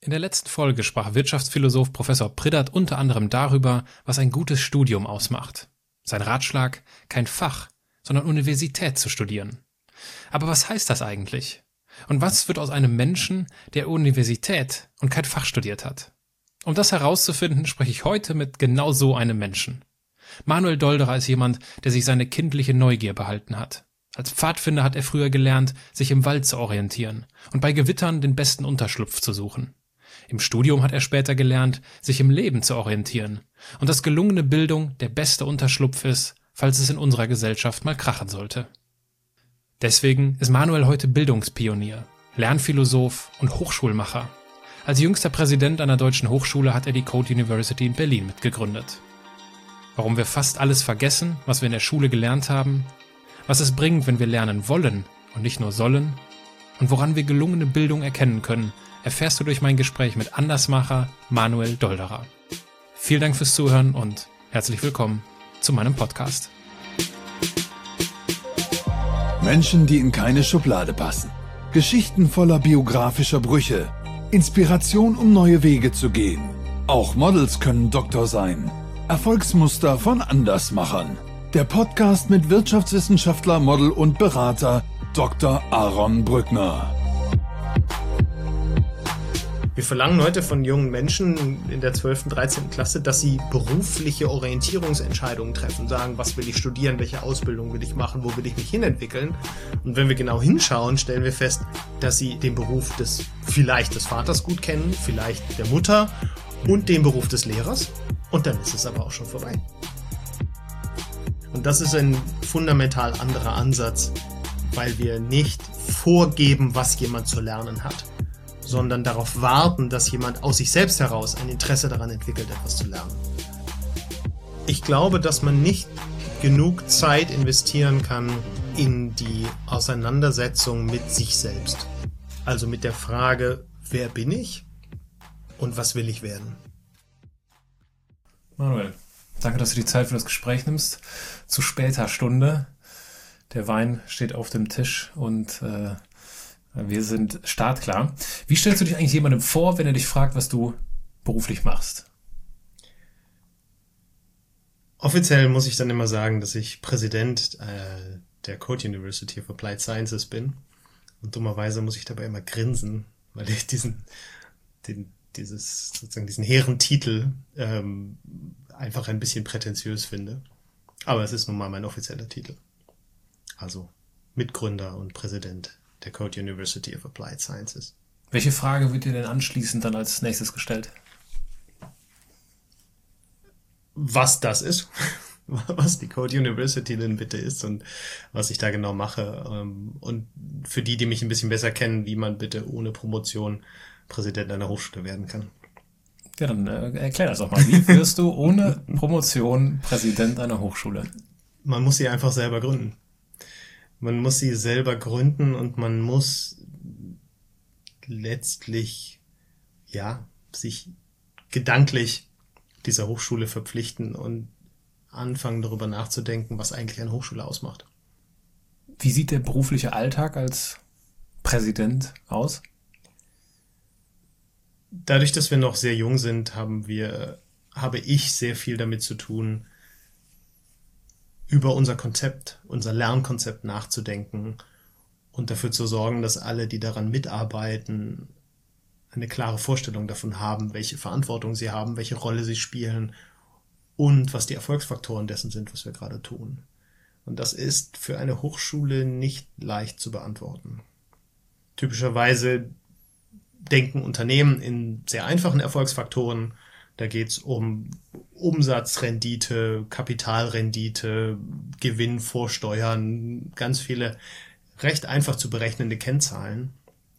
In der letzten Folge sprach Wirtschaftsphilosoph Professor Priddert unter anderem darüber, was ein gutes Studium ausmacht. Sein Ratschlag: kein Fach, sondern Universität zu studieren. Aber was heißt das eigentlich? Und was wird aus einem Menschen, der Universität und kein Fach studiert hat? Um das herauszufinden, spreche ich heute mit genau so einem Menschen. Manuel Dolderer ist jemand, der sich seine kindliche Neugier behalten hat. Als Pfadfinder hat er früher gelernt, sich im Wald zu orientieren und bei Gewittern den besten Unterschlupf zu suchen. Im Studium hat er später gelernt, sich im Leben zu orientieren und dass gelungene Bildung der beste Unterschlupf ist, falls es in unserer Gesellschaft mal krachen sollte. Deswegen ist Manuel heute Bildungspionier, Lernphilosoph und Hochschulmacher. Als jüngster Präsident einer deutschen Hochschule hat er die Code University in Berlin mitgegründet. Warum wir fast alles vergessen, was wir in der Schule gelernt haben, was es bringt, wenn wir lernen wollen und nicht nur sollen, und woran wir gelungene Bildung erkennen können, erfährst du durch mein Gespräch mit Andersmacher Manuel Dolderer. Vielen Dank fürs Zuhören und herzlich willkommen zu meinem Podcast. Menschen, die in keine Schublade passen. Geschichten voller biografischer Brüche. Inspiration, um neue Wege zu gehen. Auch Models können Doktor sein. Erfolgsmuster von Andersmachern. Der Podcast mit Wirtschaftswissenschaftler, Model und Berater Dr. Aaron Brückner. Wir verlangen heute von jungen Menschen in der 12., 13. Klasse, dass sie berufliche Orientierungsentscheidungen treffen, sagen, was will ich studieren, welche Ausbildung will ich machen, wo will ich mich hinentwickeln. Und wenn wir genau hinschauen, stellen wir fest, dass sie den Beruf des Vaters gut kennen, vielleicht der Mutter und den Beruf des Lehrers. Und dann ist es aber auch schon vorbei. Und das ist ein fundamental anderer Ansatz, weil wir nicht vorgeben, was jemand zu lernen hat, sondern darauf warten, dass jemand aus sich selbst heraus ein Interesse daran entwickelt, etwas zu lernen. Ich glaube, dass man nicht genug Zeit investieren kann in die Auseinandersetzung mit sich selbst. Also mit der Frage, wer bin ich und was will ich werden? Manuel, danke, dass du die Zeit für das Gespräch nimmst. Zu später Stunde. Der Wein steht auf dem Tisch und wir sind startklar. Wie stellst du dich eigentlich jemandem vor, wenn er dich fragt, was du beruflich machst? Offiziell muss ich dann immer sagen, dass ich Präsident der Code University of Applied Sciences bin. Und dummerweise muss ich dabei immer grinsen, weil ich diesen hehren Titel einfach ein bisschen prätentiös finde. Aber es ist nun mal mein offizieller Titel. Also Mitgründer und Präsident der Code University of Applied Sciences. Welche Frage wird dir denn anschließend dann als nächstes gestellt? Was das ist, was die Code University denn bitte ist und was ich da genau mache. Und für die mich ein bisschen besser kennen, wie man bitte ohne Promotion Präsident einer Hochschule werden kann. Ja, dann erklär das doch mal. Wie wirst du ohne Promotion Präsident einer Hochschule? Man muss sie einfach selber gründen. Man muss sie selber gründen und man muss letztlich, sich gedanklich dieser Hochschule verpflichten und anfangen darüber nachzudenken, was eigentlich eine Hochschule ausmacht. Wie sieht der berufliche Alltag als Präsident aus? Dadurch, dass wir noch sehr jung sind, habe ich sehr viel damit zu tun, über unser Lernkonzept nachzudenken und dafür zu sorgen, dass alle, die daran mitarbeiten, eine klare Vorstellung davon haben, welche Verantwortung sie haben, welche Rolle sie spielen und was die Erfolgsfaktoren dessen sind, was wir gerade tun. Und das ist für eine Hochschule nicht leicht zu beantworten. Typischerweise denken Unternehmen in sehr einfachen Erfolgsfaktoren. Da geht es um Umsatzrendite, Kapitalrendite, Gewinn vor Steuern, ganz viele recht einfach zu berechnende Kennzahlen.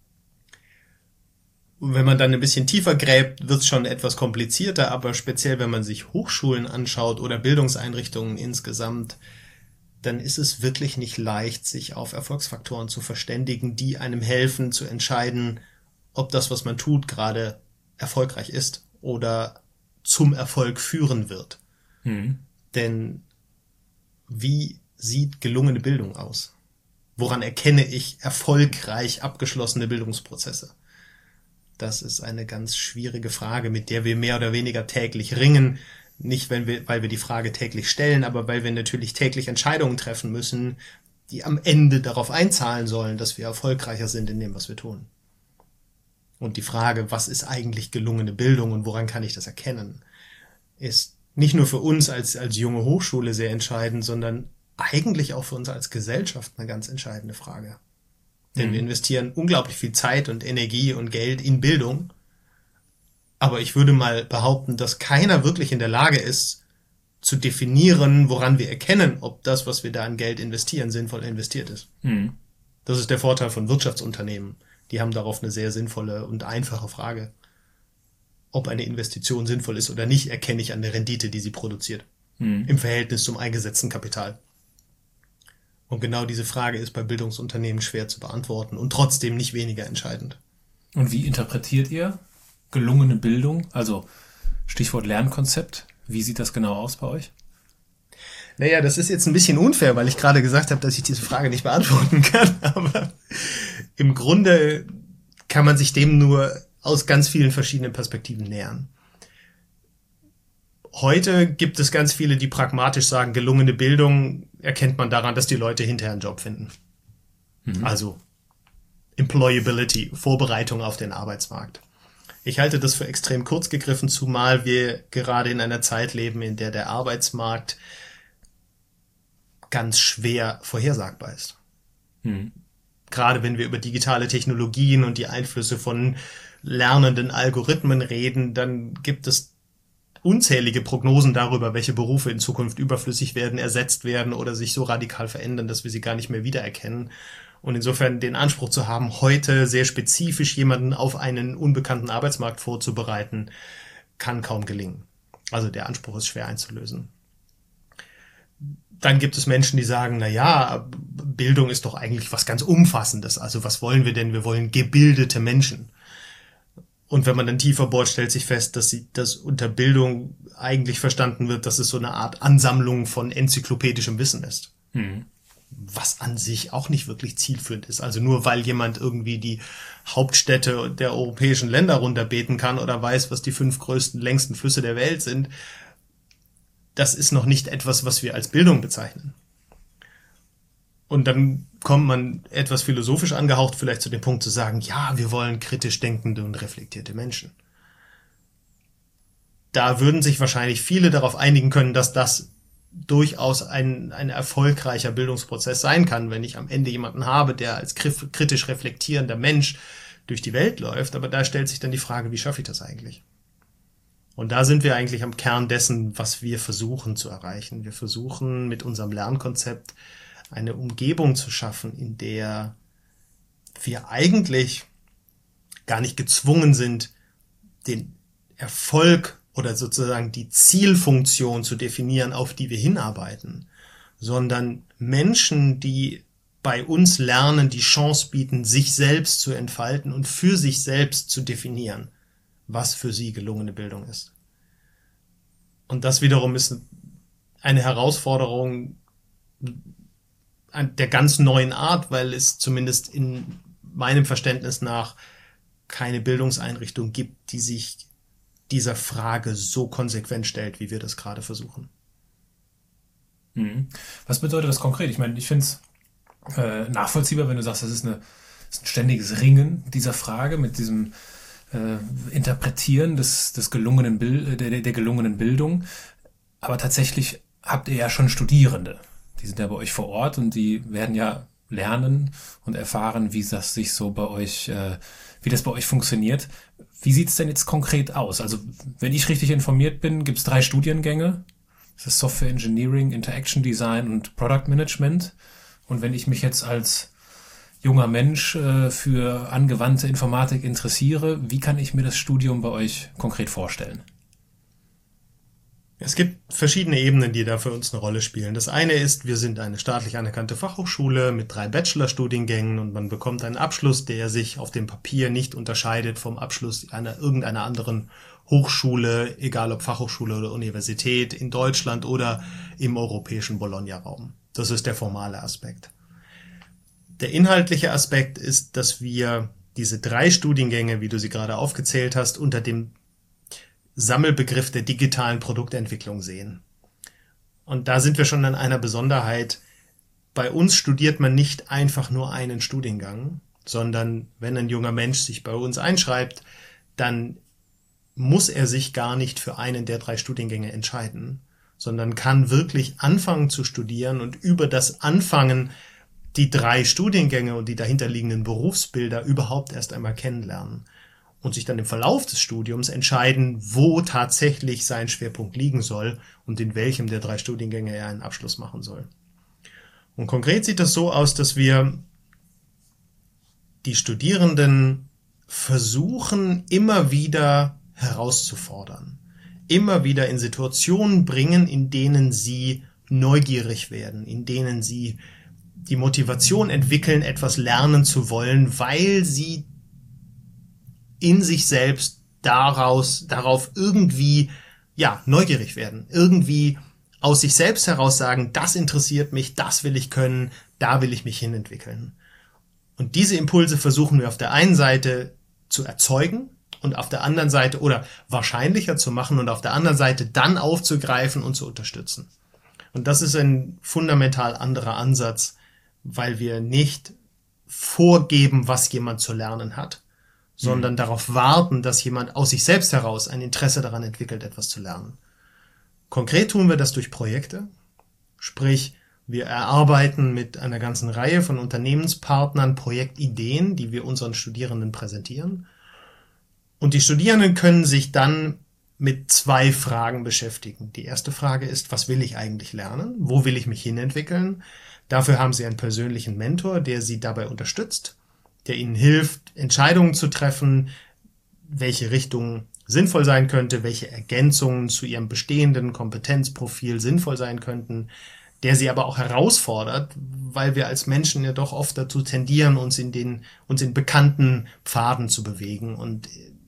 Und wenn man dann ein bisschen tiefer gräbt, wird es schon etwas komplizierter, aber speziell wenn man sich Hochschulen anschaut oder Bildungseinrichtungen insgesamt, dann ist es wirklich nicht leicht, sich auf Erfolgsfaktoren zu verständigen, die einem helfen zu entscheiden, ob das, was man tut, gerade erfolgreich ist oder zum Erfolg führen wird. Denn wie sieht gelungene Bildung aus? Woran erkenne ich erfolgreich abgeschlossene Bildungsprozesse? Das ist eine ganz schwierige Frage, mit der wir mehr oder weniger täglich ringen. Nicht, weil wir die Frage täglich stellen, aber weil wir natürlich täglich Entscheidungen treffen müssen, die am Ende darauf einzahlen sollen, dass wir erfolgreicher sind in dem, was wir tun. Und die Frage, was ist eigentlich gelungene Bildung und woran kann ich das erkennen, ist nicht nur für uns als junge Hochschule sehr entscheidend, sondern eigentlich auch für uns als Gesellschaft eine ganz entscheidende Frage. Denn wir investieren unglaublich viel Zeit und Energie und Geld in Bildung. Aber ich würde mal behaupten, dass keiner wirklich in der Lage ist, zu definieren, woran wir erkennen, ob das, was wir da an Geld investieren, sinnvoll investiert ist. Mhm. Das ist der Vorteil von Wirtschaftsunternehmen. Die haben darauf eine sehr sinnvolle und einfache Frage. Ob eine Investition sinnvoll ist oder nicht, erkenne ich an der Rendite, die sie produziert. Mhm. Im Verhältnis zum eingesetzten Kapital. Und genau diese Frage ist bei Bildungsunternehmen schwer zu beantworten und trotzdem nicht weniger entscheidend. Und wie interpretiert ihr gelungene Bildung? Also Stichwort Lernkonzept. Wie sieht das genau aus bei euch? Naja, das ist jetzt ein bisschen unfair, weil ich gerade gesagt habe, dass ich diese Frage nicht beantworten kann. Aber im Grunde kann man sich dem nur aus ganz vielen verschiedenen Perspektiven nähern. Heute gibt es ganz viele, die pragmatisch sagen, gelungene Bildung erkennt man daran, dass die Leute hinterher einen Job finden. Mhm. Also Employability, Vorbereitung auf den Arbeitsmarkt. Ich halte das für extrem kurz gegriffen, zumal wir gerade in einer Zeit leben, in der der Arbeitsmarkt ganz schwer vorhersagbar ist. Mhm. Gerade wenn wir über digitale Technologien und die Einflüsse von lernenden Algorithmen reden, dann gibt es unzählige Prognosen darüber, welche Berufe in Zukunft überflüssig werden, ersetzt werden oder sich so radikal verändern, dass wir sie gar nicht mehr wiedererkennen. Und insofern den Anspruch zu haben, heute sehr spezifisch jemanden auf einen unbekannten Arbeitsmarkt vorzubereiten, kann kaum gelingen. Also der Anspruch ist schwer einzulösen. Dann gibt es Menschen, die sagen, na ja, Bildung ist doch eigentlich was ganz Umfassendes. Also was wollen wir denn? Wir wollen gebildete Menschen. Und wenn man dann tiefer bohrt, stellt sich fest, dass unter Bildung eigentlich verstanden wird, dass es so eine Art Ansammlung von enzyklopädischem Wissen ist. Mhm. Was an sich auch nicht wirklich zielführend ist. Also nur weil jemand irgendwie die Hauptstädte der europäischen Länder runterbeten kann oder weiß, was die 5 größten, längsten Flüsse der Welt sind, das ist noch nicht etwas, was wir als Bildung bezeichnen. Und dann kommt man etwas philosophisch angehaucht vielleicht zu dem Punkt zu sagen, ja, wir wollen kritisch denkende und reflektierte Menschen. Da würden sich wahrscheinlich viele darauf einigen können, dass das durchaus ein erfolgreicher Bildungsprozess sein kann, wenn ich am Ende jemanden habe, der als kritisch reflektierender Mensch durch die Welt läuft. Aber da stellt sich dann die Frage, wie schaffe ich das eigentlich? Und da sind wir eigentlich am Kern dessen, was wir versuchen zu erreichen. Wir versuchen mit unserem Lernkonzept eine Umgebung zu schaffen, in der wir eigentlich gar nicht gezwungen sind, den Erfolg oder sozusagen die Zielfunktion zu definieren, auf die wir hinarbeiten, sondern Menschen, die bei uns lernen, die Chance bieten, sich selbst zu entfalten und für sich selbst zu definieren, was für sie gelungene Bildung ist. Und das wiederum ist eine Herausforderung der ganz neuen Art, weil es zumindest in meinem Verständnis nach keine Bildungseinrichtung gibt, die sich dieser Frage so konsequent stellt, wie wir das gerade versuchen. Was bedeutet das konkret? Ich meine, ich finde es nachvollziehbar, wenn du sagst, das ist ein ständiges Ringen dieser Frage mit diesem Interpretieren des gelungenen der gelungenen Bildung. Aber tatsächlich habt ihr ja schon Studierende. Die sind ja bei euch vor Ort und die werden ja lernen und erfahren, wie das sich so bei euch, wie das bei euch funktioniert. Wie sieht es denn jetzt konkret aus? Also, wenn ich richtig informiert bin, gibt es 3 Studiengänge. Das ist Software Engineering, Interaction Design und Product Management. Und wenn ich mich jetzt als junger Mensch für angewandte Informatik interessiere, wie kann ich mir das Studium bei euch konkret vorstellen? Es gibt verschiedene Ebenen, die da für uns eine Rolle spielen. Das eine ist, wir sind eine staatlich anerkannte Fachhochschule mit 3 Bachelorstudiengängen und man bekommt einen Abschluss, der sich auf dem Papier nicht unterscheidet vom Abschluss irgendeiner anderen Hochschule, egal ob Fachhochschule oder Universität, in Deutschland oder im europäischen Bologna-Raum. Das ist der formale Aspekt. Der inhaltliche Aspekt ist, dass wir diese 3 Studiengänge, wie du sie gerade aufgezählt hast, unter dem Sammelbegriff der digitalen Produktentwicklung sehen. Und da sind wir schon an einer Besonderheit. Bei uns studiert man nicht einfach nur einen Studiengang, sondern wenn ein junger Mensch sich bei uns einschreibt, dann muss er sich gar nicht für einen der 3 Studiengänge entscheiden, sondern kann wirklich anfangen zu studieren und über das Anfangen die 3 Studiengänge und die dahinterliegenden Berufsbilder überhaupt erst einmal kennenlernen und sich dann im Verlauf des Studiums entscheiden, wo tatsächlich sein Schwerpunkt liegen soll und in welchem der 3 Studiengänge er einen Abschluss machen soll. Und konkret sieht das so aus, dass wir die Studierenden versuchen, immer wieder herauszufordern, immer wieder in Situationen bringen, in denen sie neugierig werden, in denen sie die Motivation entwickeln, etwas lernen zu wollen, weil sie in sich selbst darauf irgendwie, neugierig werden, irgendwie aus sich selbst heraus sagen, das interessiert mich, das will ich können, da will ich mich hinentwickeln. Und diese Impulse versuchen wir auf der einen Seite zu erzeugen und auf der anderen Seite oder wahrscheinlicher zu machen und auf der anderen Seite dann aufzugreifen und zu unterstützen. Und das ist ein fundamental anderer Ansatz, weil wir nicht vorgeben, was jemand zu lernen hat, sondern darauf warten, dass jemand aus sich selbst heraus ein Interesse daran entwickelt, etwas zu lernen. Konkret tun wir das durch Projekte, sprich, wir erarbeiten mit einer ganzen Reihe von Unternehmenspartnern Projektideen, die wir unseren Studierenden präsentieren. Und die Studierenden können sich dann mit 2 Fragen beschäftigen. Die erste Frage ist, was will ich eigentlich lernen? Wo will ich mich hinentwickeln? Dafür haben sie einen persönlichen Mentor, der sie dabei unterstützt, der ihnen hilft, Entscheidungen zu treffen, welche Richtung sinnvoll sein könnte, welche Ergänzungen zu ihrem bestehenden Kompetenzprofil sinnvoll sein könnten, der sie aber auch herausfordert, weil wir als Menschen ja doch oft dazu tendieren, uns in bekannten Pfaden zu bewegen und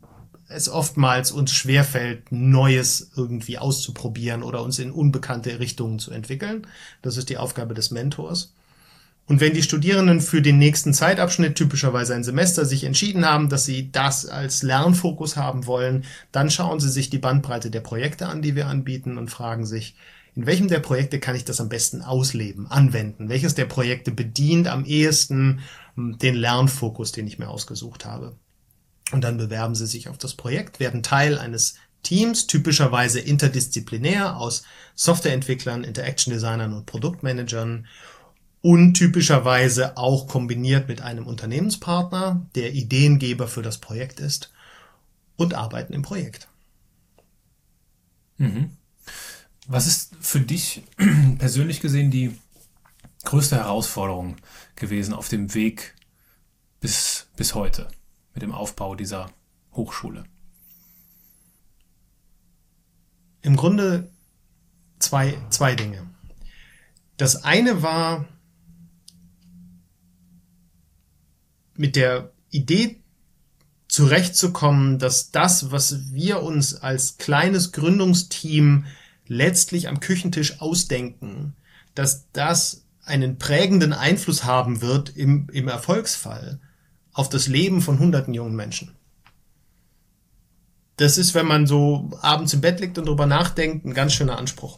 es oftmals uns schwerfällt, Neues irgendwie auszuprobieren oder uns in unbekannte Richtungen zu entwickeln. Das ist die Aufgabe des Mentors. Und wenn die Studierenden für den nächsten Zeitabschnitt, typischerweise ein Semester, sich entschieden haben, dass sie das als Lernfokus haben wollen, dann schauen sie sich die Bandbreite der Projekte an, die wir anbieten und fragen sich, in welchem der Projekte kann ich das am besten ausleben, anwenden? Welches der Projekte bedient am ehesten den Lernfokus, den ich mir ausgesucht habe? Und dann bewerben sie sich auf das Projekt, werden Teil eines Teams, typischerweise interdisziplinär aus Softwareentwicklern, Interaction-Designern und Produktmanagern und typischerweise auch kombiniert mit einem Unternehmenspartner, der Ideengeber für das Projekt ist und arbeiten im Projekt. Was ist für dich persönlich gesehen die größte Herausforderung gewesen auf dem Weg bis heute mit dem Aufbau dieser Hochschule? Im Grunde zwei Dinge. Das eine war, mit der Idee zurechtzukommen, dass das, was wir uns als kleines Gründungsteam letztlich am Küchentisch ausdenken, dass das einen prägenden Einfluss haben wird im Erfolgsfall auf das Leben von hunderten jungen Menschen. Das ist, wenn man so abends im Bett liegt und drüber nachdenkt, ein ganz schöner Anspruch.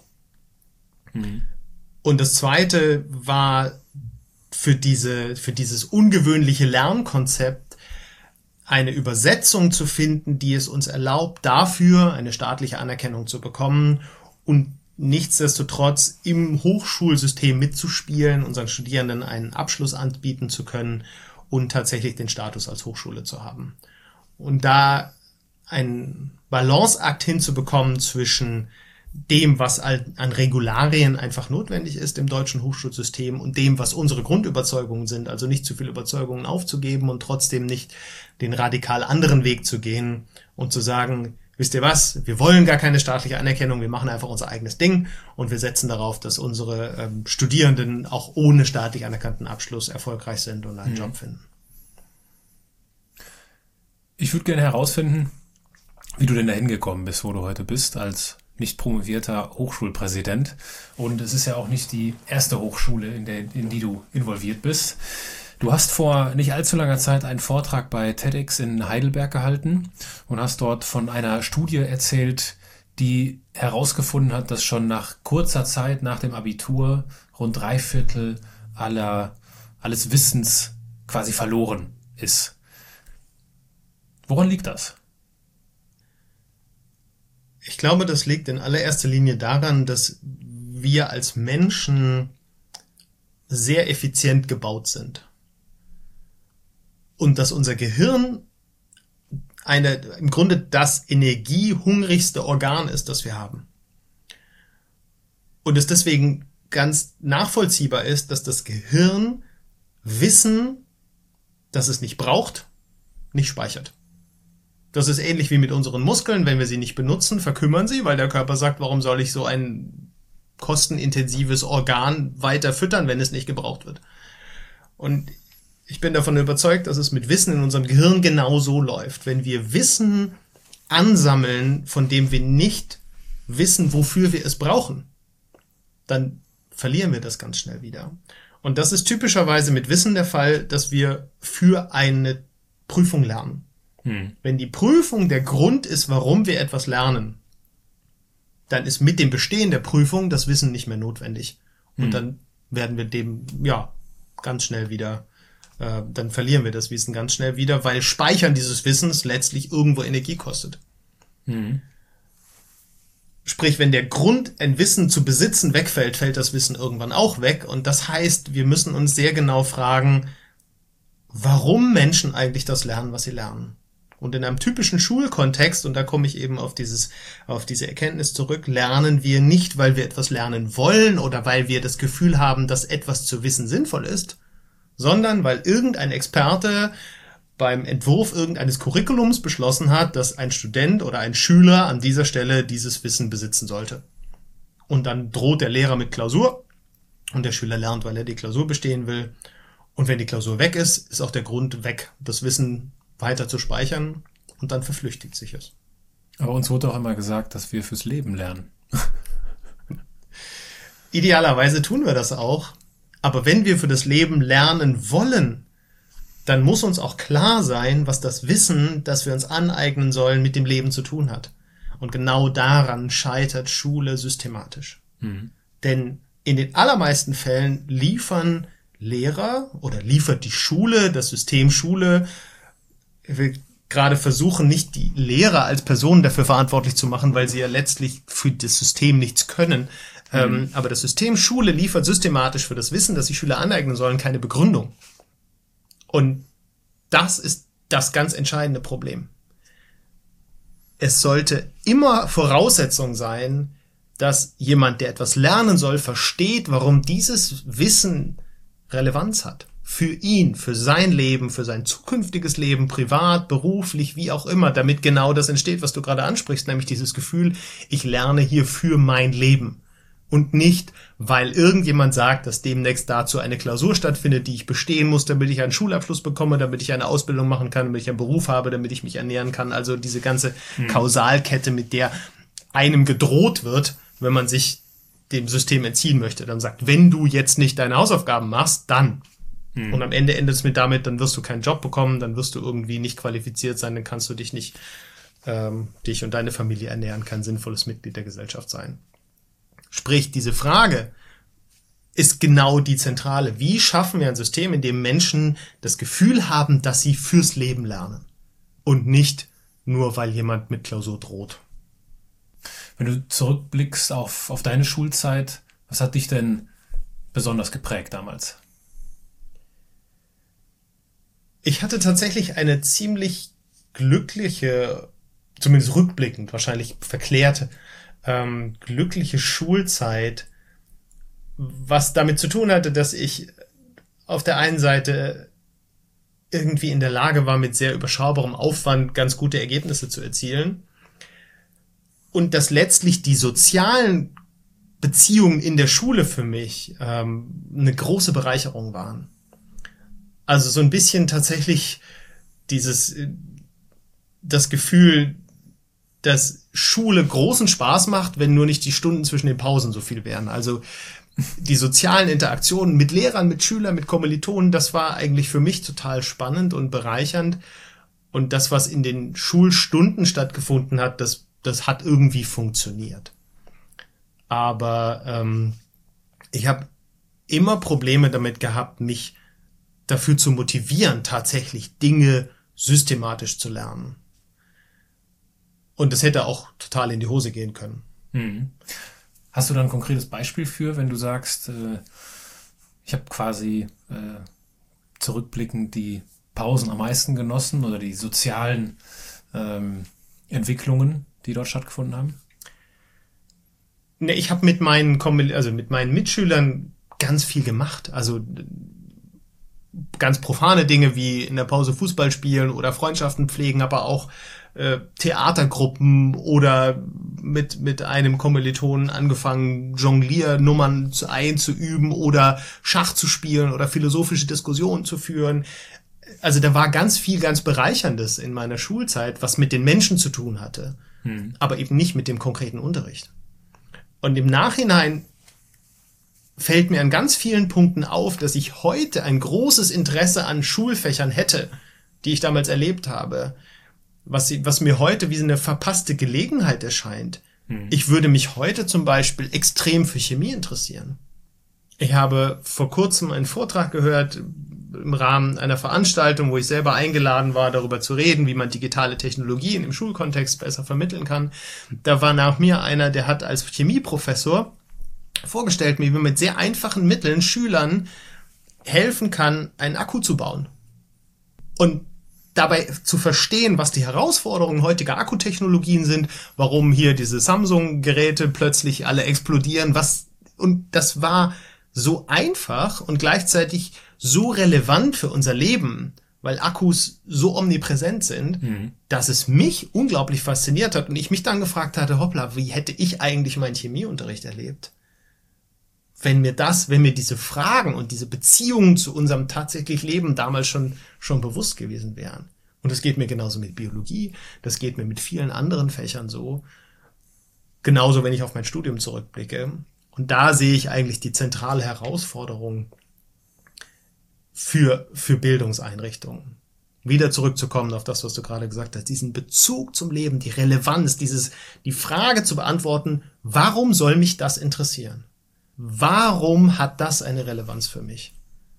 Und das Zweite war für dieses ungewöhnliche Lernkonzept eine Übersetzung zu finden, die es uns erlaubt, dafür eine staatliche Anerkennung zu bekommen und nichtsdestotrotz im Hochschulsystem mitzuspielen, unseren Studierenden einen Abschluss anbieten zu können und tatsächlich den Status als Hochschule zu haben. Und da einen Balanceakt hinzubekommen zwischen dem, was an Regularien einfach notwendig ist im deutschen Hochschulsystem und dem, was unsere Grundüberzeugungen sind, also nicht zu viele Überzeugungen aufzugeben und trotzdem nicht den radikal anderen Weg zu gehen und zu sagen, wisst ihr was, wir wollen gar keine staatliche Anerkennung, wir machen einfach unser eigenes Ding und wir setzen darauf, dass unsere Studierenden auch ohne staatlich anerkannten Abschluss erfolgreich sind und einen Job finden. Ich würde gerne herausfinden, wie du denn dahin gekommen bist, wo du heute bist, als nicht promovierter Hochschulpräsident. Und es ist ja auch nicht die erste Hochschule, in die du involviert bist. Du hast vor nicht allzu langer Zeit einen Vortrag bei TEDx in Heidelberg gehalten und hast dort von einer Studie erzählt, die herausgefunden hat, dass schon nach kurzer Zeit nach dem Abitur rund 3/4 alles Wissens quasi verloren ist. Woran liegt das? Ich glaube, das liegt in allererster Linie daran, dass wir als Menschen sehr effizient gebaut sind. Und dass unser Gehirn im Grunde das energiehungrigste Organ ist, das wir haben. Und es deswegen ganz nachvollziehbar ist, dass das Gehirn Wissen, das es nicht braucht, nicht speichert. Das ist ähnlich wie mit unseren Muskeln. Wenn wir sie nicht benutzen, verkümmern sie, weil der Körper sagt, warum soll ich so ein kostenintensives Organ weiter füttern, wenn es nicht gebraucht wird. Und ich bin davon überzeugt, dass es mit Wissen in unserem Gehirn genau so läuft. Wenn wir Wissen ansammeln, von dem wir nicht wissen, wofür wir es brauchen, dann verlieren wir das ganz schnell wieder. Und das ist typischerweise mit Wissen der Fall, dass wir für eine Prüfung lernen. Wenn die Prüfung der Grund ist, warum wir etwas lernen, dann ist mit dem Bestehen der Prüfung das Wissen nicht mehr notwendig. Und dann werden wir ganz schnell wieder, dann verlieren wir das Wissen ganz schnell wieder, weil Speichern dieses Wissens letztlich irgendwo Energie kostet. Sprich, wenn der Grund, ein Wissen zu besitzen, wegfällt, fällt das Wissen irgendwann auch weg. Und das heißt, wir müssen uns sehr genau fragen, warum Menschen eigentlich das lernen, was sie lernen. Und in einem typischen Schulkontext, und da komme ich eben auf diese Erkenntnis zurück, lernen wir nicht, weil wir etwas lernen wollen oder weil wir das Gefühl haben, dass etwas zu wissen sinnvoll ist, sondern weil irgendein Experte beim Entwurf irgendeines Curriculums beschlossen hat, dass ein Student oder ein Schüler an dieser Stelle dieses Wissen besitzen sollte. Und dann droht der Lehrer mit Klausur und der Schüler lernt, weil er die Klausur bestehen will. Und wenn die Klausur weg ist, ist auch der Grund weg, das Wissen weiter zu speichern, und dann verflüchtigt sich es. Aber uns wurde auch immer gesagt, dass wir fürs Leben lernen. Idealerweise tun wir das auch, aber wenn wir für das Leben lernen wollen, dann muss uns auch klar sein, was das Wissen, das wir uns aneignen sollen, mit dem Leben zu tun hat. Und genau daran scheitert Schule systematisch. Denn in den allermeisten Fällen liefern Lehrer oder liefert die Schule, das System Schule, wir gerade versuchen, nicht die Lehrer als Personen dafür verantwortlich zu machen, weil sie ja letztlich für das System nichts können. Aber das System Schule liefert systematisch für das Wissen, das die Schüler aneignen sollen, keine Begründung. Und das ist das ganz entscheidende Problem. Es sollte immer Voraussetzung sein, dass jemand, der etwas lernen soll, versteht, warum dieses Wissen Relevanz hat. Für ihn, für sein Leben, für sein zukünftiges Leben, privat, beruflich, wie auch immer, damit genau das entsteht, was du gerade ansprichst, nämlich dieses Gefühl, ich lerne hier für mein Leben. Und nicht, weil irgendjemand sagt, dass demnächst dazu eine Klausur stattfindet, die ich bestehen muss, damit ich einen Schulabschluss bekomme, damit ich eine Ausbildung machen kann, damit ich einen Beruf habe, damit ich mich ernähren kann. Also diese ganze Kausalkette, mit der einem gedroht wird, wenn man sich dem System entziehen möchte. Dann sagt, wenn du jetzt nicht deine Hausaufgaben machst, dann. Und am Ende endet es mit damit, dann wirst du keinen Job bekommen, dann wirst du irgendwie nicht qualifiziert sein, dann kannst du dich nicht, dich und deine Familie ernähren, kein sinnvolles Mitglied der Gesellschaft sein. Sprich, diese Frage ist genau die zentrale. Wie schaffen wir ein System, in dem Menschen das Gefühl haben, dass sie fürs Leben lernen und nicht nur, weil jemand mit Klausur droht? Wenn du zurückblickst auf deine Schulzeit, was hat dich denn besonders geprägt damals? Ich hatte tatsächlich eine ziemlich glückliche, zumindest rückblickend, wahrscheinlich verklärte, glückliche Schulzeit, was damit zu tun hatte, dass ich auf der einen Seite irgendwie in der Lage war, mit sehr überschaubarem Aufwand ganz gute Ergebnisse zu erzielen und dass letztlich die sozialen Beziehungen in der Schule für mich eine große Bereicherung waren. Also so ein bisschen tatsächlich das Gefühl, dass Schule großen Spaß macht, wenn nur nicht die Stunden zwischen den Pausen so viel wären. Also die sozialen Interaktionen mit Lehrern, mit Schülern, mit Kommilitonen, das war eigentlich für mich total spannend und bereichernd. Und das, was in den Schulstunden stattgefunden hat, das hat irgendwie funktioniert. Aber ich habe immer Probleme damit gehabt, mich dafür zu motivieren, tatsächlich Dinge systematisch zu lernen. Und das hätte auch total in die Hose gehen können. Mhm. Hast du da ein konkretes Beispiel für, wenn du sagst, ich habe quasi zurückblickend die Pausen am meisten genossen oder die sozialen Entwicklungen, die dort stattgefunden haben? Ne, ich habe mit meinen Mitschülern ganz viel gemacht. Also ganz profane Dinge wie in der Pause Fußball spielen oder Freundschaften pflegen, aber auch Theatergruppen oder mit einem Kommilitonen angefangen, Jongliernummern einzuüben oder Schach zu spielen oder philosophische Diskussionen zu führen. Also da war ganz viel, ganz Bereicherndes in meiner Schulzeit, was mit den Menschen zu tun hatte, aber eben nicht mit dem konkreten Unterricht. Und im Nachhinein fällt mir an ganz vielen Punkten auf, dass ich heute ein großes Interesse an Schulfächern hätte, die ich damals erlebt habe, was mir heute wie eine verpasste Gelegenheit erscheint. Ich würde mich heute zum Beispiel extrem für Chemie interessieren. Ich habe vor kurzem einen Vortrag gehört im Rahmen einer Veranstaltung, wo ich selber eingeladen war, darüber zu reden, wie man digitale Technologien im Schulkontext besser vermitteln kann. Da war nach mir einer, der hat als Chemieprofessor vorgestellt, wie man mit sehr einfachen Mitteln Schülern helfen kann, einen Akku zu bauen. Und dabei zu verstehen, was die Herausforderungen heutiger Akkutechnologien sind, warum hier diese Samsung-Geräte plötzlich alle explodieren, und das war so einfach und gleichzeitig so relevant für unser Leben, weil Akkus so omnipräsent sind, dass es mich unglaublich fasziniert hat und ich mich dann gefragt hatte, hoppla, wie hätte ich eigentlich meinen Chemieunterricht erlebt? Wenn mir diese Fragen und diese Beziehungen zu unserem tatsächlich Leben damals schon bewusst gewesen wären. Und das geht mir genauso mit Biologie, das geht mir mit vielen anderen Fächern so. Genauso, wenn ich auf mein Studium zurückblicke. Und da sehe ich eigentlich die zentrale Herausforderung für Bildungseinrichtungen. Wieder zurückzukommen auf das, was du gerade gesagt hast, diesen Bezug zum Leben, die Relevanz, die Frage zu beantworten, warum soll mich das interessieren? Warum hat das eine Relevanz für mich?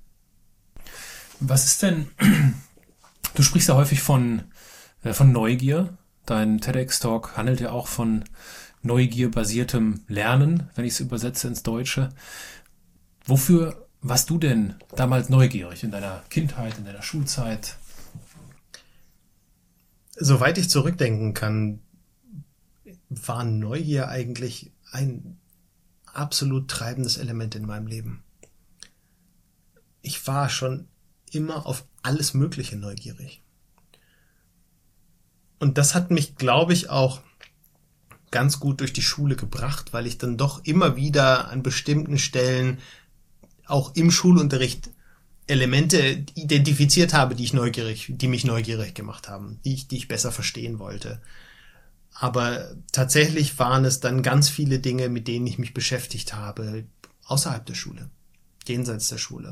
Was ist denn, du sprichst ja häufig von Neugier. Dein TEDx-Talk handelt ja auch von neugierbasiertem Lernen, wenn ich es übersetze ins Deutsche. Wofür warst du denn damals neugierig in deiner Kindheit, in deiner Schulzeit? Soweit ich zurückdenken kann, war Neugier eigentlich ein absolut treibendes Element in meinem Leben. Ich war schon immer auf alles Mögliche neugierig. Und das hat mich, glaube ich, auch ganz gut durch die Schule gebracht, weil ich dann doch immer wieder an bestimmten Stellen auch im Schulunterricht Elemente identifiziert habe, die mich neugierig gemacht haben, die ich besser verstehen wollte. Aber tatsächlich waren es dann ganz viele Dinge, mit denen ich mich beschäftigt habe, außerhalb der Schule, jenseits der Schule.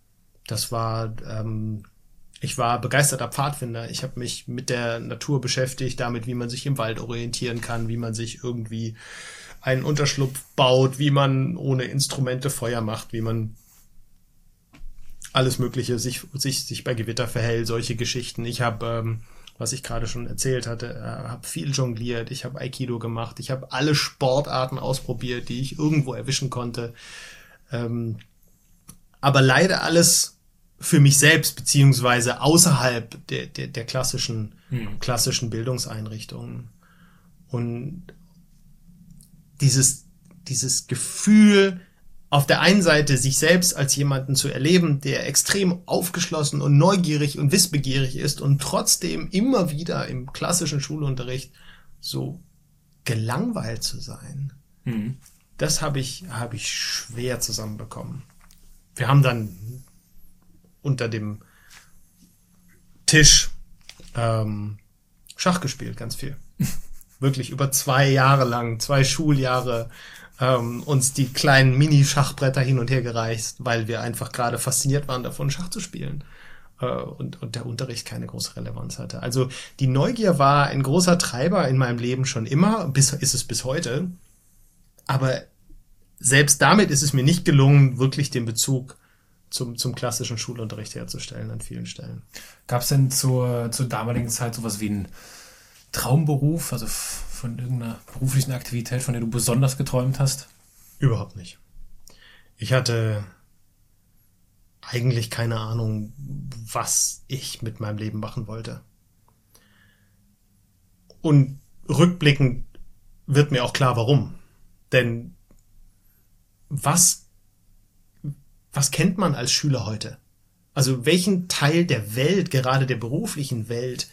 Ich war begeisterter Pfadfinder. Ich habe mich mit der Natur beschäftigt, damit, wie man sich im Wald orientieren kann, wie man sich irgendwie einen Unterschlupf baut, wie man ohne Instrumente Feuer macht, wie man alles Mögliche sich bei Gewitter verhält, solche Geschichten. Ich habe, was ich gerade schon erzählt hatte, habe viel jongliert, ich habe Aikido gemacht, ich habe alle Sportarten ausprobiert, die ich irgendwo erwischen konnte. Aber leider alles für mich selbst, beziehungsweise außerhalb der klassischen Bildungseinrichtungen. Und dieses Gefühl, auf der einen Seite sich selbst als jemanden zu erleben, der extrem aufgeschlossen und neugierig und wissbegierig ist und trotzdem immer wieder im klassischen Schulunterricht so gelangweilt zu sein, das habe ich schwer zusammenbekommen. Wir haben dann unter dem Tisch Schach gespielt, ganz viel. Wirklich über 2 Jahre lang, 2 Schuljahre uns die kleinen Mini-Schachbretter hin und her gereicht, weil wir einfach gerade fasziniert waren davon, Schach zu spielen. Und der Unterricht keine große Relevanz hatte. Also die Neugier war ein großer Treiber in meinem Leben schon immer, ist es bis heute. Aber selbst damit ist es mir nicht gelungen, wirklich den Bezug zum klassischen Schulunterricht herzustellen an vielen Stellen. Gab es denn zur damaligen Zeit sowas wie einen Traumberuf, also von irgendeiner beruflichen Aktivität, von der du besonders geträumt hast? Überhaupt nicht. Ich hatte eigentlich keine Ahnung, was ich mit meinem Leben machen wollte. Und rückblickend wird mir auch klar, warum. Denn was kennt man als Schüler heute? Also welchen Teil der Welt, gerade der beruflichen Welt,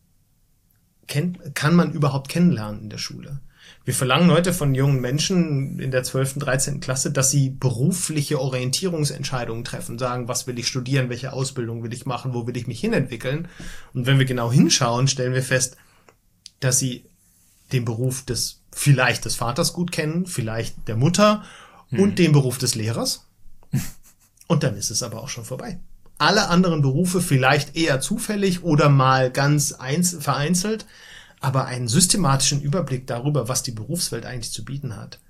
kann man überhaupt kennenlernen in der Schule? Wir verlangen heute von jungen Menschen in der 12., 13. Klasse, dass sie berufliche Orientierungsentscheidungen treffen, sagen, was will ich studieren, welche Ausbildung will ich machen, wo will ich mich hinentwickeln. Und wenn wir genau hinschauen, stellen wir fest, dass sie den Beruf vielleicht des Vaters gut kennen, vielleicht der Mutter und den Beruf des Lehrers. Und dann ist es aber auch schon vorbei. Alle anderen Berufe vielleicht eher zufällig oder mal ganz vereinzelt, aber einen systematischen Überblick darüber, was die Berufswelt eigentlich zu bieten hat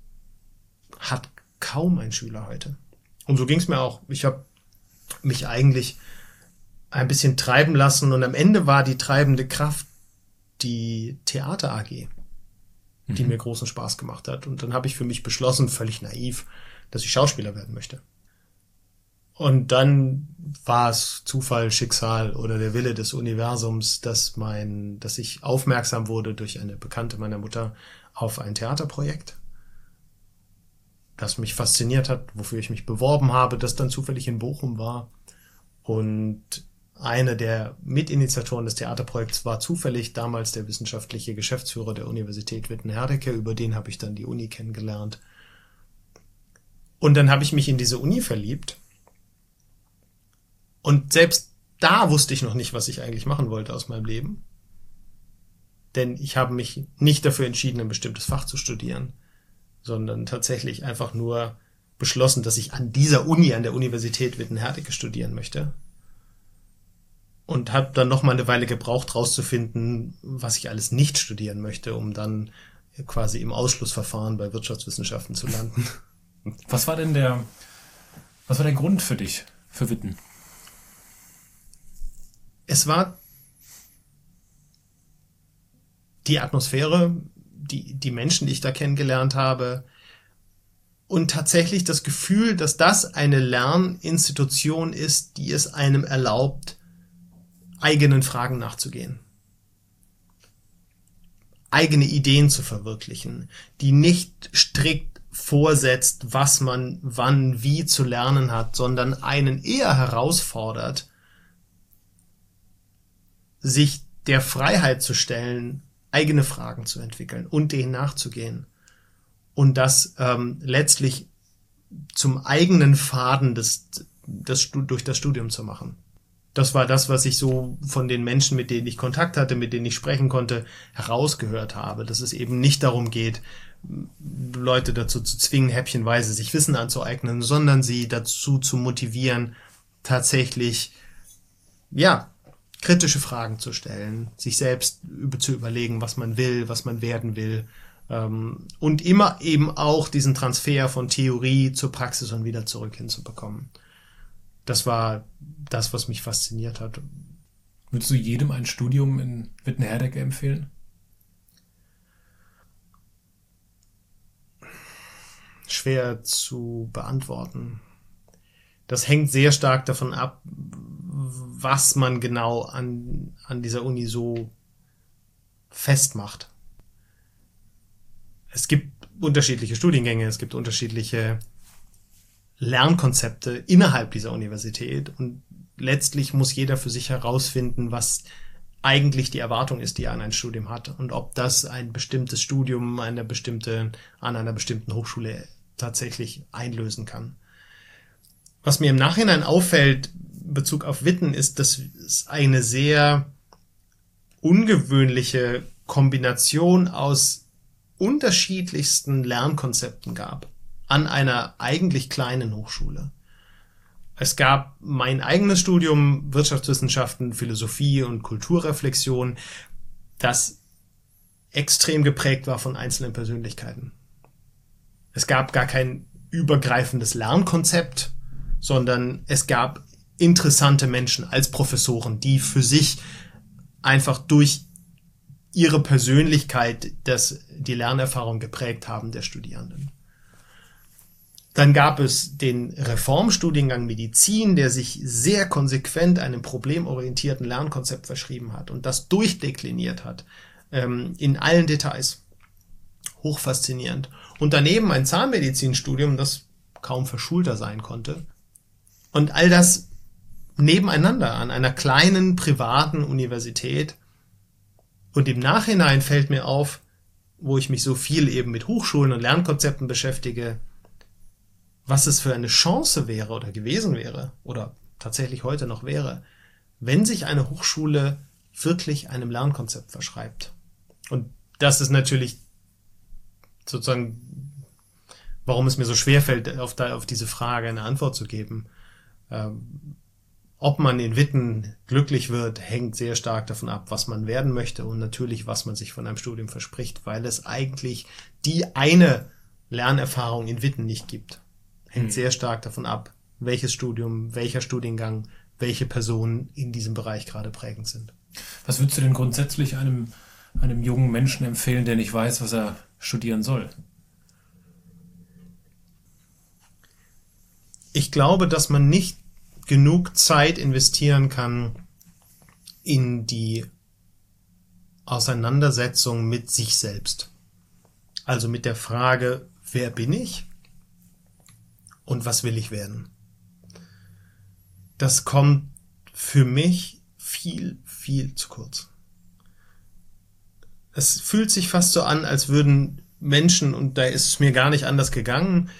kaum ein Schüler heute. Und so ging es mir auch. Ich habe mich eigentlich ein bisschen treiben lassen und am Ende war die treibende Kraft die Theater AG, die mir großen Spaß gemacht hat. Und dann habe ich für mich beschlossen, völlig naiv, dass ich Schauspieler werden möchte. Und dann war es Zufall, Schicksal oder der Wille des Universums, dass ich aufmerksam wurde durch eine Bekannte meiner Mutter auf ein Theaterprojekt, das mich fasziniert hat, wofür ich mich beworben habe, das dann zufällig in Bochum war. Und einer der Mitinitiatoren des Theaterprojekts war zufällig damals der wissenschaftliche Geschäftsführer der Universität Witten-Herdecke. Über den habe ich dann die Uni kennengelernt. Und dann habe ich mich in diese Uni verliebt. Und selbst da wusste ich noch nicht, was ich eigentlich machen wollte aus meinem Leben. Denn ich habe mich nicht dafür entschieden, ein bestimmtes Fach zu studieren, sondern tatsächlich einfach nur beschlossen, dass ich an dieser Uni, an der Universität Witten-Herdecke studieren möchte. Und habe dann noch mal eine Weile gebraucht, rauszufinden, was ich alles nicht studieren möchte, um dann quasi im Ausschlussverfahren bei Wirtschaftswissenschaften zu landen. Was war der Grund für dich, für Witten? Es war die Atmosphäre, die Menschen, die ich da kennengelernt habe und tatsächlich das Gefühl, dass das eine Lerninstitution ist, die es einem erlaubt, eigenen Fragen nachzugehen, eigene Ideen zu verwirklichen, die nicht strikt vorsetzt, was man wann wie zu lernen hat, sondern einen eher herausfordert, sich der Freiheit zu stellen, eigene Fragen zu entwickeln und denen nachzugehen und das letztlich zum eigenen Faden durch das Studium zu machen. Das war das, was ich so von den Menschen, mit denen ich Kontakt hatte, mit denen ich sprechen konnte, herausgehört habe, dass es eben nicht darum geht, Leute dazu zu zwingen, häppchenweise sich Wissen anzueignen, sondern sie dazu zu motivieren, tatsächlich, kritische Fragen zu stellen, sich selbst zu überlegen, was man will, was man werden will, und immer eben auch diesen Transfer von Theorie zur Praxis und wieder zurück hinzubekommen. Das war das, was mich fasziniert hat. Würdest du jedem ein Studium in Witten-Herdecke empfehlen? Schwer zu beantworten. Das hängt sehr stark davon ab, was man genau an dieser Uni so festmacht. Es gibt unterschiedliche Studiengänge, es gibt unterschiedliche Lernkonzepte innerhalb dieser Universität und letztlich muss jeder für sich herausfinden, was eigentlich die Erwartung ist, die er an ein Studium hat und ob das ein bestimmtes Studium an einer bestimmten Hochschule tatsächlich einlösen kann. Was mir im Nachhinein auffällt in Bezug auf Witten ist, dass es eine sehr ungewöhnliche Kombination aus unterschiedlichsten Lernkonzepten gab an einer eigentlich kleinen Hochschule. Es gab mein eigenes Studium Wirtschaftswissenschaften, Philosophie und Kulturreflexion, das extrem geprägt war von einzelnen Persönlichkeiten. Es gab gar kein übergreifendes Lernkonzept, sondern es gab interessante Menschen als Professoren, die für sich einfach durch ihre Persönlichkeit die Lernerfahrung geprägt haben der Studierenden. Dann gab es den Reformstudiengang Medizin, der sich sehr konsequent einem problemorientierten Lernkonzept verschrieben hat und das durchdekliniert hat, in allen Details. Hochfaszinierend. Und daneben ein Zahnmedizinstudium, das kaum verschulter sein konnte. Und all das nebeneinander an einer kleinen privaten Universität. Und im Nachhinein fällt mir auf, wo ich mich so viel eben mit Hochschulen und Lernkonzepten beschäftige, was es für eine Chance wäre oder gewesen wäre oder tatsächlich heute noch wäre, wenn sich eine Hochschule wirklich einem Lernkonzept verschreibt. Und das ist natürlich sozusagen, warum es mir so schwerfällt, auf diese Frage eine Antwort zu geben. Ob man in Witten glücklich wird, hängt sehr stark davon ab, was man werden möchte und natürlich, was man sich von einem Studium verspricht, weil es eigentlich die eine Lernerfahrung in Witten nicht gibt. Hängt sehr stark davon ab, welches Studium, welcher Studiengang, welche Personen in diesem Bereich gerade prägend sind. Was würdest du denn grundsätzlich einem jungen Menschen empfehlen, der nicht weiß, was er studieren soll? Ich glaube, dass man nicht genug Zeit investieren kann in die Auseinandersetzung mit sich selbst. Also mit der Frage, wer bin ich und was will ich werden? Das kommt für mich viel, viel zu kurz. Es fühlt sich fast so an, als würden Menschen, und da ist es mir gar nicht anders gegangen,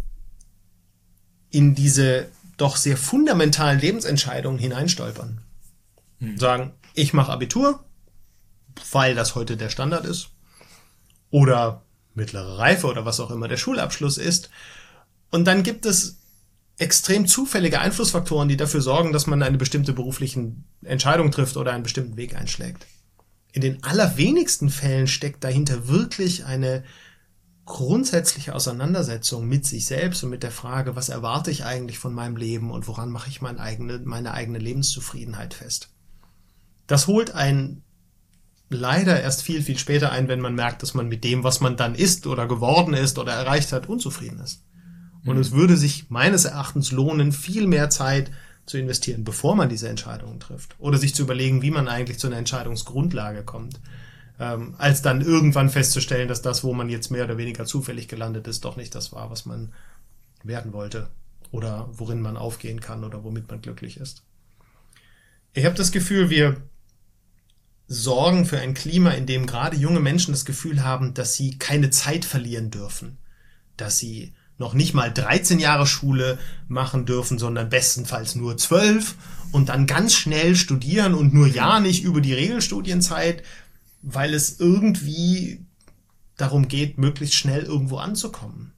in diese doch sehr fundamentalen Lebensentscheidungen hineinstolpern. Sagen, ich mache Abitur, weil das heute der Standard ist, oder mittlere Reife oder was auch immer der Schulabschluss ist. Und dann gibt es extrem zufällige Einflussfaktoren, die dafür sorgen, dass man eine bestimmte berufliche Entscheidung trifft oder einen bestimmten Weg einschlägt. In den allerwenigsten Fällen steckt dahinter wirklich eine grundsätzliche Auseinandersetzung mit sich selbst und mit der Frage, was erwarte ich eigentlich von meinem Leben und woran mache ich meine eigene Lebenszufriedenheit fest. Das holt einen leider erst viel, viel später ein, wenn man merkt, dass man mit dem, was man dann ist oder geworden ist oder erreicht hat, unzufrieden ist. Und es würde sich meines Erachtens lohnen, viel mehr Zeit zu investieren, bevor man diese Entscheidungen trifft. Oder sich zu überlegen, wie man eigentlich zu einer Entscheidungsgrundlage kommt. Als dann irgendwann festzustellen, dass das, wo man jetzt mehr oder weniger zufällig gelandet ist, doch nicht das war, was man werden wollte. Oder worin man aufgehen kann oder womit man glücklich ist. Ich habe das Gefühl, wir sorgen für ein Klima, in dem gerade junge Menschen das Gefühl haben, dass sie keine Zeit verlieren dürfen. Dass sie noch nicht mal 13 Jahre Schule machen dürfen, sondern bestenfalls nur 12 und dann ganz schnell studieren und nur ja nicht über die Regelstudienzeit, weil es irgendwie darum geht, möglichst schnell irgendwo anzukommen.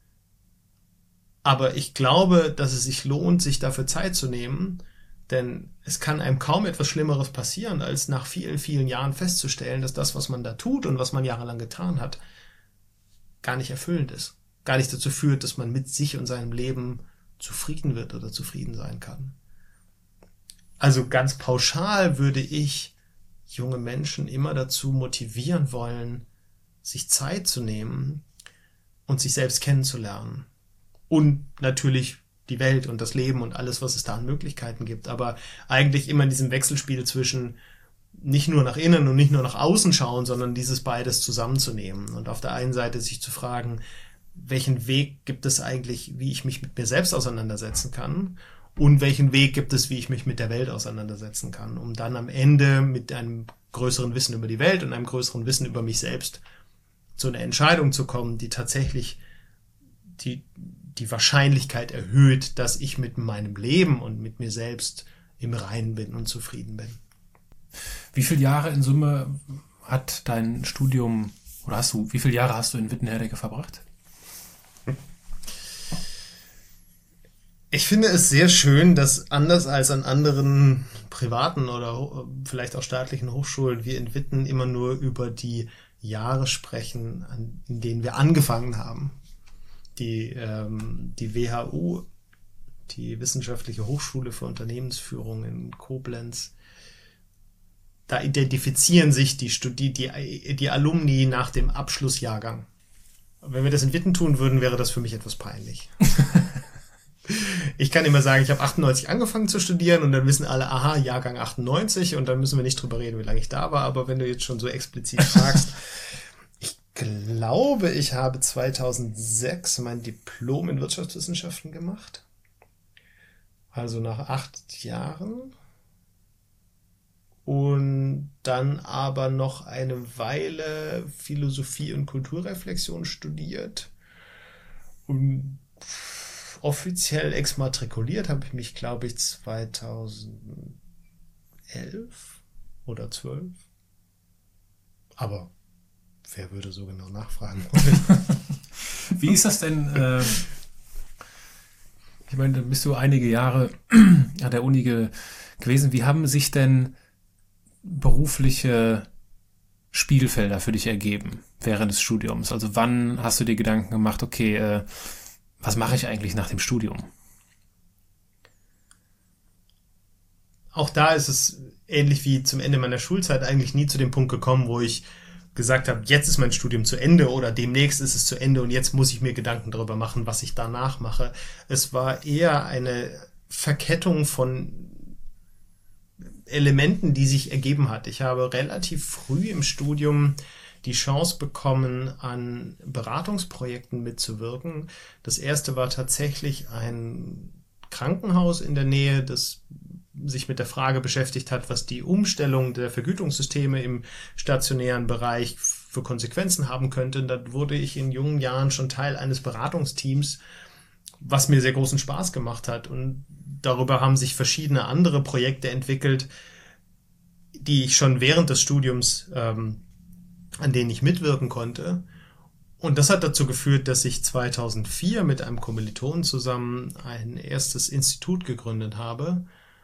Aber ich glaube, dass es sich lohnt, sich dafür Zeit zu nehmen, denn es kann einem kaum etwas Schlimmeres passieren, als nach vielen, vielen Jahren festzustellen, dass das, was man da tut und was man jahrelang getan hat, gar nicht erfüllend ist. Gar nicht dazu führt, dass man mit sich und seinem Leben zufrieden wird oder zufrieden sein kann. Also ganz pauschal würde ich junge Menschen immer dazu motivieren wollen, sich Zeit zu nehmen und sich selbst kennenzulernen. Und natürlich die Welt und das Leben und alles, was es da an Möglichkeiten gibt. Aber eigentlich immer in diesem Wechselspiel zwischen nicht nur nach innen und nicht nur nach außen schauen, sondern dieses beides zusammenzunehmen. Und auf der einen Seite sich zu fragen, welchen Weg gibt es eigentlich, wie ich mich mit mir selbst auseinandersetzen kann und welchen Weg gibt es, wie ich mich mit der Welt auseinandersetzen kann, um dann am Ende mit einem größeren Wissen über die Welt und einem größeren Wissen über mich selbst zu einer Entscheidung zu kommen, die tatsächlich die Wahrscheinlichkeit erhöht, dass ich mit meinem Leben und mit mir selbst im Reinen bin und zufrieden bin. Wie viele Jahre in Summe hat dein Studium Oder wie viele Jahre hast du in Wittenherdecke verbracht? Ich finde es sehr schön, dass anders als an anderen privaten oder vielleicht auch staatlichen Hochschulen wir in Witten immer nur über die Jahre sprechen, in denen wir angefangen haben. Die WHU, die Wissenschaftliche Hochschule für Unternehmensführung in Koblenz, da identifizieren sich die Alumni nach dem Abschlussjahrgang. Wenn wir das in Witten tun würden, wäre das für mich etwas peinlich. Ich kann immer sagen, ich habe 98 angefangen zu studieren und dann wissen alle, aha, Jahrgang 98 und dann müssen wir nicht drüber reden, wie lange ich da war. Aber wenn du jetzt schon so explizit fragst, ich glaube, ich habe 2006 mein Diplom in Wirtschaftswissenschaften gemacht. Also nach 8 Jahren. Und dann aber noch eine Weile Philosophie und Kulturreflexion studiert. Und offiziell exmatrikuliert habe ich mich, glaube ich, 2011 oder 12. Aber wer würde so genau nachfragen? Wie ist das denn? Ich meine, da bist du einige Jahre an der Uni gewesen. Wie haben sich denn berufliche Spielfelder für dich ergeben während des Studiums? Also wann hast du dir Gedanken gemacht, okay, was mache ich eigentlich nach dem Studium? Auch da ist es ähnlich wie zum Ende meiner Schulzeit eigentlich nie zu dem Punkt gekommen, wo ich gesagt habe, jetzt ist mein Studium zu Ende oder demnächst ist es zu Ende und jetzt muss ich mir Gedanken darüber machen, was ich danach mache. Es war eher eine Verkettung von Elementen, die sich ergeben hat. Ich habe relativ früh im Studium die Chance bekommen, an Beratungsprojekten mitzuwirken. Das erste war tatsächlich ein Krankenhaus in der Nähe, das sich mit der Frage beschäftigt hat, was die Umstellung der Vergütungssysteme im stationären Bereich für Konsequenzen haben könnte. Da wurde ich in jungen Jahren schon Teil eines Beratungsteams, was mir sehr großen Spaß gemacht hat. Und darüber haben sich verschiedene andere Projekte entwickelt, die ich schon während des Studiums an denen ich mitwirken konnte. Und das hat dazu geführt, dass ich 2004 mit einem Kommilitonen zusammen ein erstes Institut gegründet habe,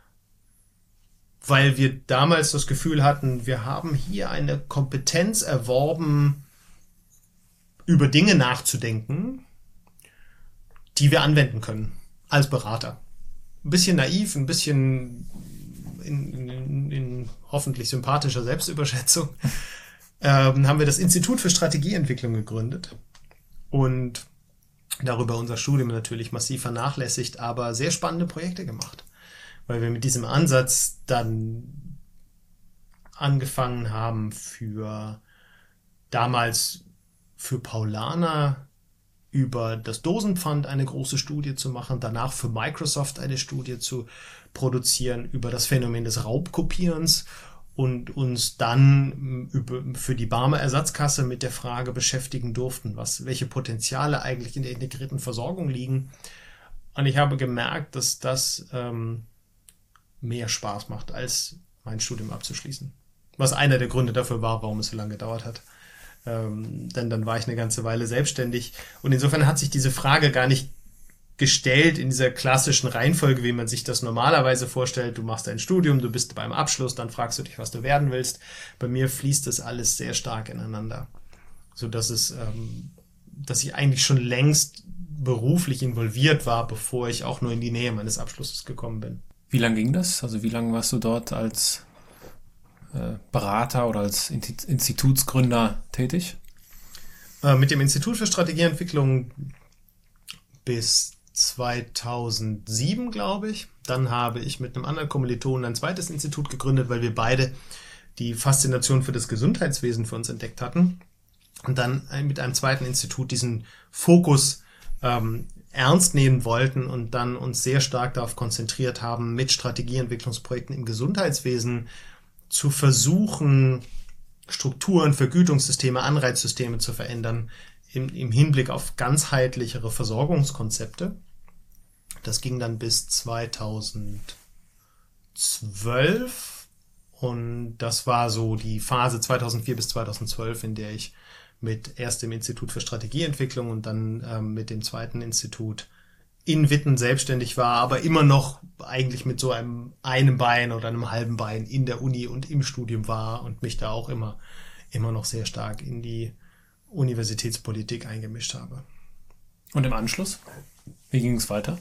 weil wir damals das Gefühl hatten, wir haben hier eine Kompetenz erworben, über Dinge nachzudenken, die wir anwenden können als Berater. Ein bisschen naiv, ein bisschen in hoffentlich sympathischer Selbstüberschätzung. Haben wir das Institut für Strategieentwicklung gegründet und darüber unser Studium natürlich massiv vernachlässigt, aber sehr spannende Projekte gemacht, weil wir mit diesem Ansatz dann angefangen haben, damals für Paulaner über das Dosenpfand eine große Studie zu machen, danach für Microsoft eine Studie zu produzieren über das Phänomen des Raubkopierens und uns dann für die Barmer Ersatzkasse mit der Frage beschäftigen durften, welche Potenziale eigentlich in der integrierten Versorgung liegen. Und ich habe gemerkt, dass das mehr Spaß macht, als mein Studium abzuschließen. Was einer der Gründe dafür war, warum es so lange gedauert hat. Denn dann war ich eine ganze Weile selbstständig. Und insofern hat sich diese Frage gar nicht gestellt in dieser klassischen Reihenfolge, wie man sich das normalerweise vorstellt. Du machst ein Studium, du bist beim Abschluss, dann fragst du dich, was du werden willst. Bei mir fließt das alles sehr stark ineinander, sodass dass ich eigentlich schon längst beruflich involviert war, bevor ich auch nur in die Nähe meines Abschlusses gekommen bin. Wie lange ging das? Also wie lange warst du dort als Berater oder als Institutsgründer tätig? Mit dem Institut für Strategieentwicklung bis 2007, glaube ich. Dann habe ich mit einem anderen Kommilitonen ein zweites Institut gegründet, weil wir beide die Faszination für das Gesundheitswesen für uns entdeckt hatten. Und dann mit einem zweiten Institut diesen Fokus ernst nehmen wollten und dann uns sehr stark darauf konzentriert haben, mit Strategieentwicklungsprojekten im Gesundheitswesen zu versuchen, Strukturen, Vergütungssysteme, Anreizsysteme zu verändern im Hinblick auf ganzheitlichere Versorgungskonzepte. Das ging dann bis 2012 und das war so die Phase 2004 bis 2012, in der ich erst dem Institut für Strategieentwicklung und dann mit dem zweiten Institut in Witten selbstständig war, aber immer noch eigentlich mit so einem Bein oder einem halben Bein in der Uni und im Studium war und mich da auch immer noch sehr stark in die Universitätspolitik eingemischt habe. Und im Anschluss? Wie ging es weiter?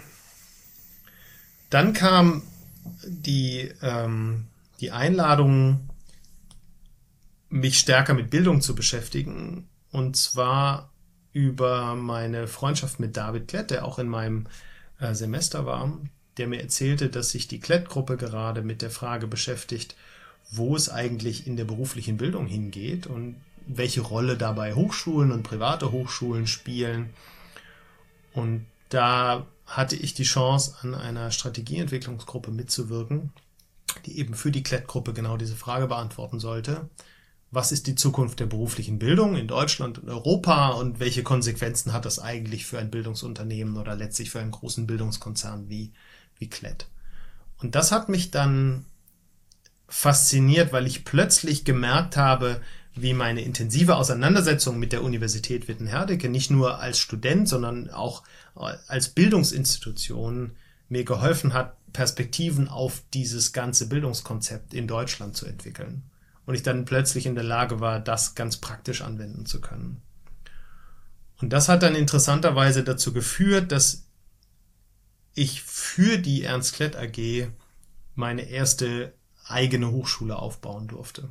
Dann kam die Einladung, mich stärker mit Bildung zu beschäftigen, und zwar über meine Freundschaft mit David Klett, der auch in meinem Semester war, der mir erzählte, dass sich die Klett-Gruppe gerade mit der Frage beschäftigt, wo es eigentlich in der beruflichen Bildung hingeht und welche Rolle dabei Hochschulen und private Hochschulen spielen. Und da hatte ich die Chance, an einer Strategieentwicklungsgruppe mitzuwirken, die eben für die Klett-Gruppe genau diese Frage beantworten sollte. Was ist die Zukunft der beruflichen Bildung in Deutschland und Europa und welche Konsequenzen hat das eigentlich für ein Bildungsunternehmen oder letztlich für einen großen Bildungskonzern wie Klett? Und das hat mich dann fasziniert, weil ich plötzlich gemerkt habe, wie meine intensive Auseinandersetzung mit der Universität Witten-Herdecke nicht nur als Student, sondern auch als Bildungsinstitution mir geholfen hat, Perspektiven auf dieses ganze Bildungskonzept in Deutschland zu entwickeln. Und ich dann plötzlich in der Lage war, das ganz praktisch anwenden zu können. Und das hat dann interessanterweise dazu geführt, dass ich für die Ernst Klett AG meine erste eigene Hochschule aufbauen durfte.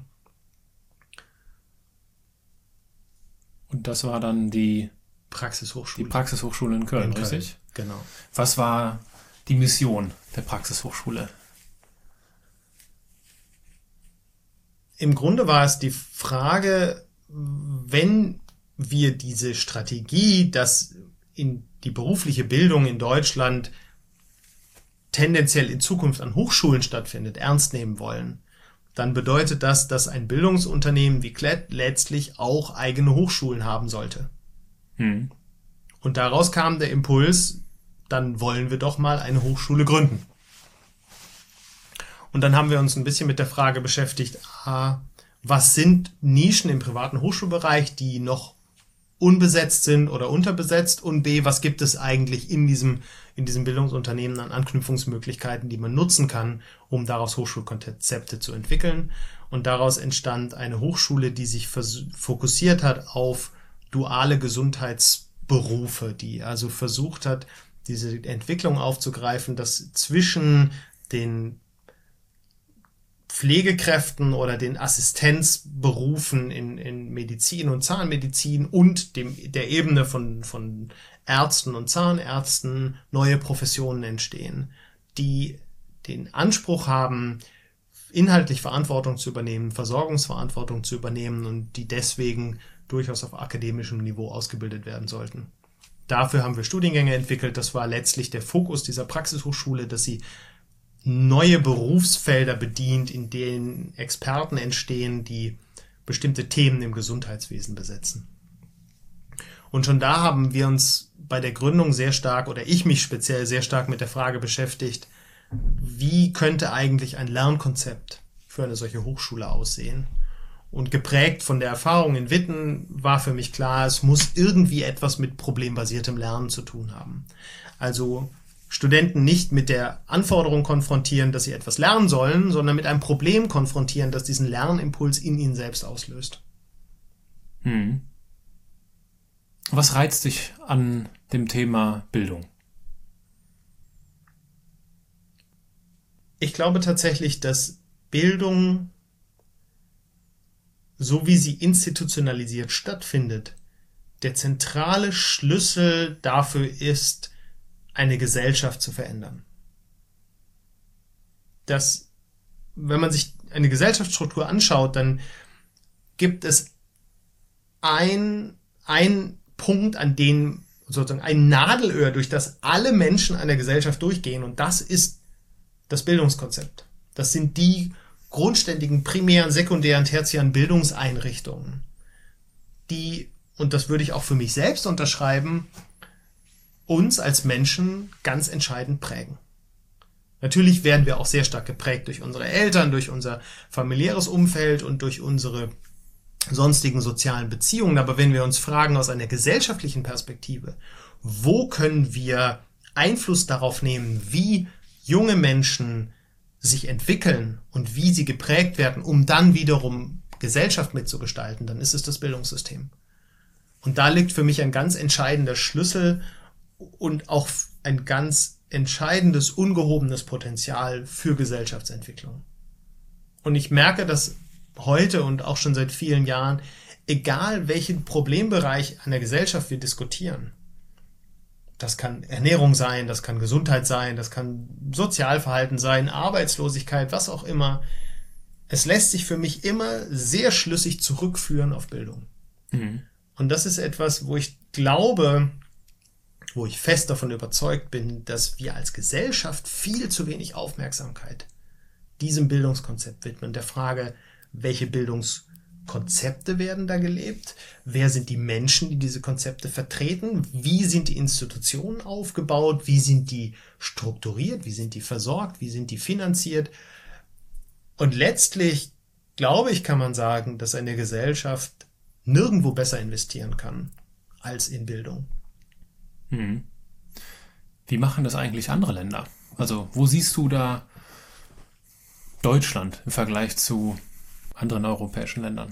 Und das war dann die Praxishochschule. Die Praxishochschule in Köln, richtig? Genau. Was war die Mission der Praxishochschule? Im Grunde war es die Frage, wenn wir diese Strategie, dass in die berufliche Bildung in Deutschland tendenziell in Zukunft an Hochschulen stattfindet, ernst nehmen wollen, dann bedeutet das, dass ein Bildungsunternehmen wie Klett letztlich auch eigene Hochschulen haben sollte. Und daraus kam der Impuls, dann wollen wir doch mal eine Hochschule gründen. Und dann haben wir uns ein bisschen mit der Frage beschäftigt, was sind Nischen im privaten Hochschulbereich, die noch unbesetzt sind oder unterbesetzt, und B, was gibt es eigentlich in diesem Bildungsunternehmen an Anknüpfungsmöglichkeiten, die man nutzen kann, um daraus Hochschulkonzepte zu entwickeln. Und daraus entstand eine Hochschule, die sich fokussiert hat auf duale Gesundheitsberufe, die also versucht hat, diese Entwicklung aufzugreifen, dass zwischen den Pflegekräften oder den Assistenzberufen in Medizin und Zahnmedizin und der Ebene von Ärzten und Zahnärzten neue Professionen entstehen, die den Anspruch haben, inhaltlich Verantwortung zu übernehmen, Versorgungsverantwortung zu übernehmen und die deswegen durchaus auf akademischem Niveau ausgebildet werden sollten. Dafür haben wir Studiengänge entwickelt. Das war letztlich der Fokus dieser Praxishochschule, dass sie neue Berufsfelder bedient, in denen Experten entstehen, die bestimmte Themen im Gesundheitswesen besetzen. Und schon da haben wir uns bei der Gründung sehr stark, oder ich mich speziell sehr stark mit der Frage beschäftigt, wie könnte eigentlich ein Lernkonzept für eine solche Hochschule aussehen? Und geprägt von der Erfahrung in Witten war für mich klar, es muss irgendwie etwas mit problembasiertem Lernen zu tun haben. Also Studenten nicht mit der Anforderung konfrontieren, dass sie etwas lernen sollen, sondern mit einem Problem konfrontieren, das diesen Lernimpuls in ihnen selbst auslöst. Was reizt dich an dem Thema Bildung? Ich glaube tatsächlich, dass Bildung, so wie sie institutionalisiert stattfindet, der zentrale Schlüssel dafür ist, eine Gesellschaft zu verändern. Wenn man sich eine Gesellschaftsstruktur anschaut, dann gibt es einen Punkt, an dem sozusagen ein Nadelöhr, durch das alle Menschen einer Gesellschaft durchgehen, und das ist das Bildungskonzept. Das sind die grundständigen primären, sekundären, tertiären Bildungseinrichtungen, die, und das würde ich auch für mich selbst unterschreiben, uns als Menschen ganz entscheidend prägen. Natürlich werden wir auch sehr stark geprägt durch unsere Eltern, durch unser familiäres Umfeld und durch unsere sonstigen sozialen Beziehungen. Aber wenn wir uns fragen aus einer gesellschaftlichen Perspektive, wo können wir Einfluss darauf nehmen, wie junge Menschen sich entwickeln und wie sie geprägt werden, um dann wiederum Gesellschaft mitzugestalten, dann ist es das Bildungssystem. Und da liegt für mich ein ganz entscheidender Schlüssel und auch ein ganz entscheidendes, ungehobenes Potenzial für Gesellschaftsentwicklung. Und ich merke, dass heute und auch schon seit vielen Jahren, egal welchen Problembereich einer Gesellschaft wir diskutieren, das kann Ernährung sein, das kann Gesundheit sein, das kann Sozialverhalten sein, Arbeitslosigkeit, was auch immer. Es lässt sich für mich immer sehr schlüssig zurückführen auf Bildung. Mhm. Und das ist etwas, wo ich glaube, wo ich fest davon überzeugt bin, dass wir als Gesellschaft viel zu wenig Aufmerksamkeit diesem Bildungskonzept widmen. Der Frage, welche Bildungskonzepte werden da gelebt? Wer sind die Menschen, die diese Konzepte vertreten? Wie sind die Institutionen aufgebaut? Wie sind die strukturiert? Wie sind die versorgt? Wie sind die finanziert? Und letztlich, glaube ich, kann man sagen, dass eine Gesellschaft nirgendwo besser investieren kann als in Bildung. Wie machen das eigentlich andere Länder? Also wo siehst du da Deutschland im Vergleich zu anderen europäischen Ländern?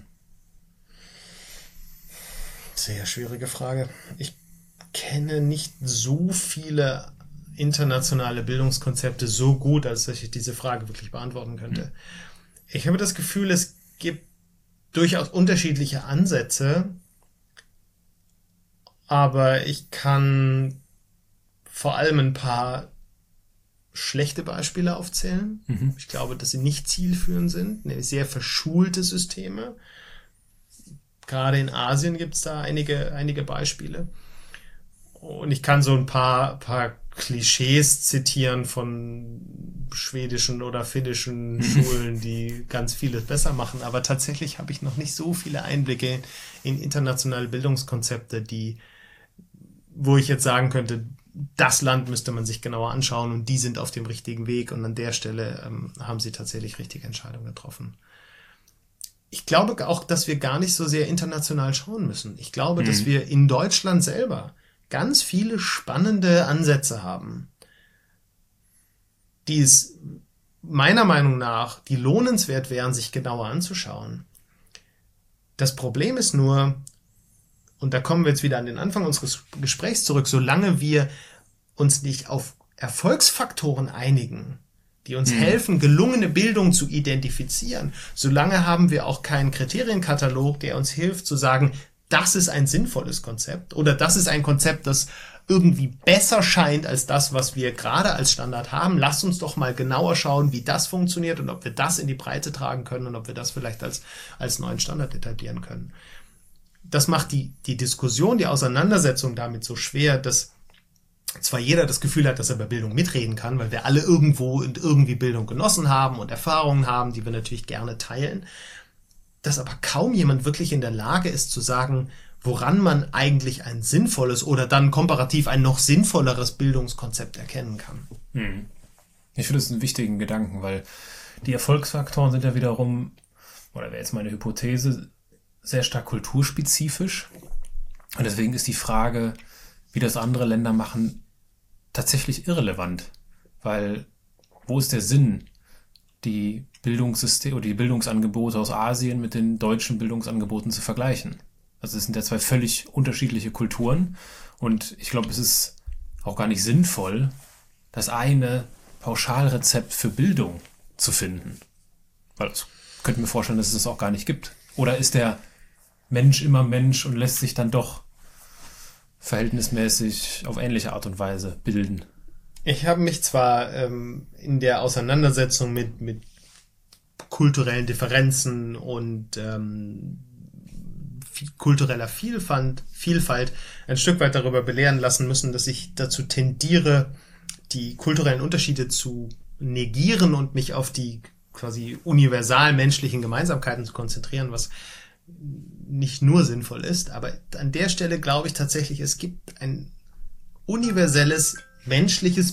Sehr schwierige Frage. Ich kenne nicht so viele internationale Bildungskonzepte so gut, als dass ich diese Frage wirklich beantworten könnte. Ich habe das Gefühl, es gibt durchaus unterschiedliche Ansätze, aber ich kann vor allem ein paar schlechte Beispiele aufzählen. Ich glaube, dass sie nicht zielführend sind, nämlich sehr verschulte Systeme. Gerade in Asien gibt es da einige Beispiele. Und ich kann so ein paar Klischees zitieren von schwedischen oder finnischen Schulen, die ganz vieles besser machen. Aber tatsächlich habe ich noch nicht so viele Einblicke in internationale Bildungskonzepte, wo ich jetzt sagen könnte, das Land müsste man sich genauer anschauen und die sind auf dem richtigen Weg und an der Stelle haben sie tatsächlich richtige Entscheidungen getroffen. Ich glaube auch, dass wir gar nicht so sehr international schauen müssen. Ich glaube, dass wir in Deutschland selber ganz viele spannende Ansätze haben, die es meiner Meinung nach, die lohnenswert wären, sich genauer anzuschauen. Das Problem ist nur, und da kommen wir jetzt wieder an den Anfang unseres Gesprächs zurück, solange wir uns nicht auf Erfolgsfaktoren einigen, die uns helfen, gelungene Bildung zu identifizieren, solange haben wir auch keinen Kriterienkatalog, der uns hilft zu sagen, das ist ein sinnvolles Konzept oder das ist ein Konzept, das irgendwie besser scheint als das, was wir gerade als Standard haben. Lasst uns doch mal genauer schauen, wie das funktioniert und ob wir das in die Breite tragen können und ob wir das vielleicht als neuen Standard etablieren können. Das macht die Diskussion, die Auseinandersetzung damit so schwer, dass zwar jeder das Gefühl hat, dass er bei Bildung mitreden kann, weil wir alle irgendwo und irgendwie Bildung genossen haben und Erfahrungen haben, die wir natürlich gerne teilen, dass aber kaum jemand wirklich in der Lage ist zu sagen, woran man eigentlich ein sinnvolles oder dann komparativ ein noch sinnvolleres Bildungskonzept erkennen kann. Ich finde das einen wichtigen Gedanken, weil die Erfolgsfaktoren sind ja wiederum, oder wäre jetzt meine Hypothese, sehr stark kulturspezifisch. Und deswegen ist die Frage, wie das andere Länder machen, tatsächlich irrelevant. Weil wo ist der Sinn, die Bildungssysteme oder die Bildungsangebote aus Asien mit den deutschen Bildungsangeboten zu vergleichen? Also es sind ja zwei völlig unterschiedliche Kulturen und ich glaube, es ist auch gar nicht sinnvoll, das eine Pauschalrezept für Bildung zu finden. Weil das könnte mir vorstellen, dass es das auch gar nicht gibt. Oder ist der Mensch immer Mensch und lässt sich dann doch verhältnismäßig auf ähnliche Art und Weise bilden? Ich habe mich zwar in der Auseinandersetzung mit kulturellen Differenzen und kultureller Vielfalt ein Stück weit darüber belehren lassen müssen, dass ich dazu tendiere, die kulturellen Unterschiede zu negieren und mich auf die quasi universal menschlichen Gemeinsamkeiten zu konzentrieren, was nicht nur sinnvoll ist. Aber an der Stelle glaube ich tatsächlich, es gibt ein universelles menschliches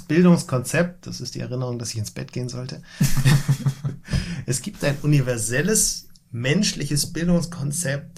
Bildungskonzept. Das ist die Erinnerung, dass ich ins Bett gehen sollte. Es gibt ein universelles menschliches Bildungskonzept,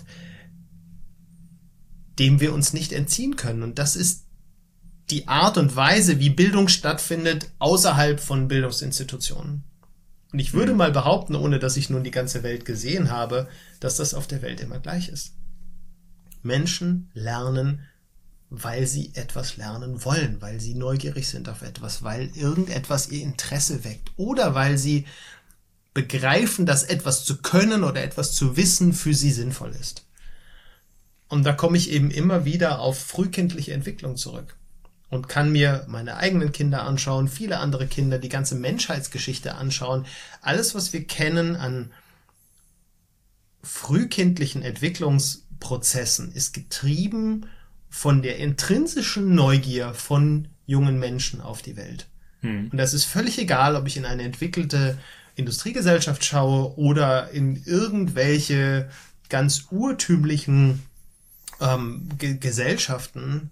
dem wir uns nicht entziehen können. Und das ist die Art und Weise, wie Bildung stattfindet außerhalb von Bildungsinstitutionen. Und ich würde mal behaupten, ohne dass ich nun die ganze Welt gesehen habe, dass das auf der Welt immer gleich ist. Menschen lernen, weil sie etwas lernen wollen, weil sie neugierig sind auf etwas, weil irgendetwas ihr Interesse weckt oder weil sie begreifen, dass etwas zu können oder etwas zu wissen für sie sinnvoll ist. Und da komme ich eben immer wieder auf frühkindliche Entwicklung zurück und kann mir meine eigenen Kinder anschauen, viele andere Kinder, die ganze Menschheitsgeschichte anschauen. Alles, was wir kennen an frühkindlichen Entwicklungsprozessen, ist getrieben von der intrinsischen Neugier von jungen Menschen auf die Welt. Und das ist völlig egal, ob ich in eine entwickelte Industriegesellschaft schaue oder in irgendwelche ganz urtümlichen Gesellschaften.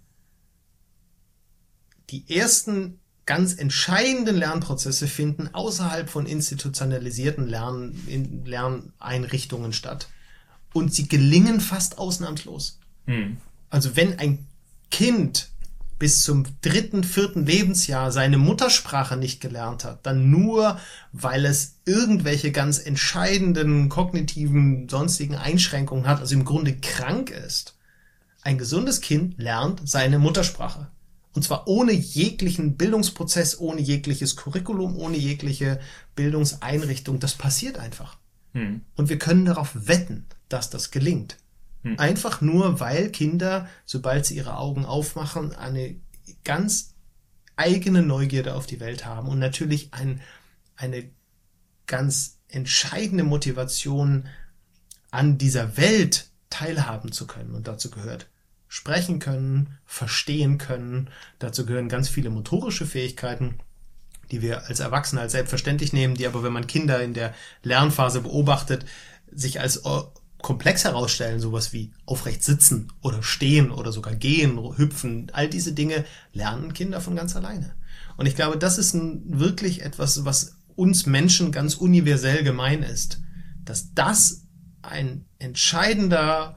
Die ersten ganz entscheidenden Lernprozesse finden außerhalb von institutionalisierten Lerneinrichtungen statt. Und sie gelingen fast ausnahmslos. Also wenn ein Kind bis zum 3., 4. Lebensjahr seine Muttersprache nicht gelernt hat, dann nur, weil es irgendwelche ganz entscheidenden kognitiven, sonstigen Einschränkungen hat, also im Grunde krank ist. Ein gesundes Kind lernt seine Muttersprache. Und zwar ohne jeglichen Bildungsprozess, ohne jegliches Curriculum, ohne jegliche Bildungseinrichtung. Das passiert einfach. Und wir können darauf wetten, dass das gelingt. Einfach nur, weil Kinder, sobald sie ihre Augen aufmachen, eine ganz eigene Neugierde auf die Welt haben und natürlich eine ganz entscheidende Motivation, an dieser Welt teilhaben zu können. Und dazu gehört sprechen können, verstehen können. Dazu gehören ganz viele motorische Fähigkeiten, die wir als Erwachsene als selbstverständlich nehmen, die aber, wenn man Kinder in der Lernphase beobachtet, sich als komplex herausstellen, sowas wie aufrecht sitzen oder stehen oder sogar gehen, hüpfen. All diese Dinge lernen Kinder von ganz alleine. Und ich glaube, das ist wirklich etwas, was uns Menschen ganz universell gemein ist, dass das ein entscheidender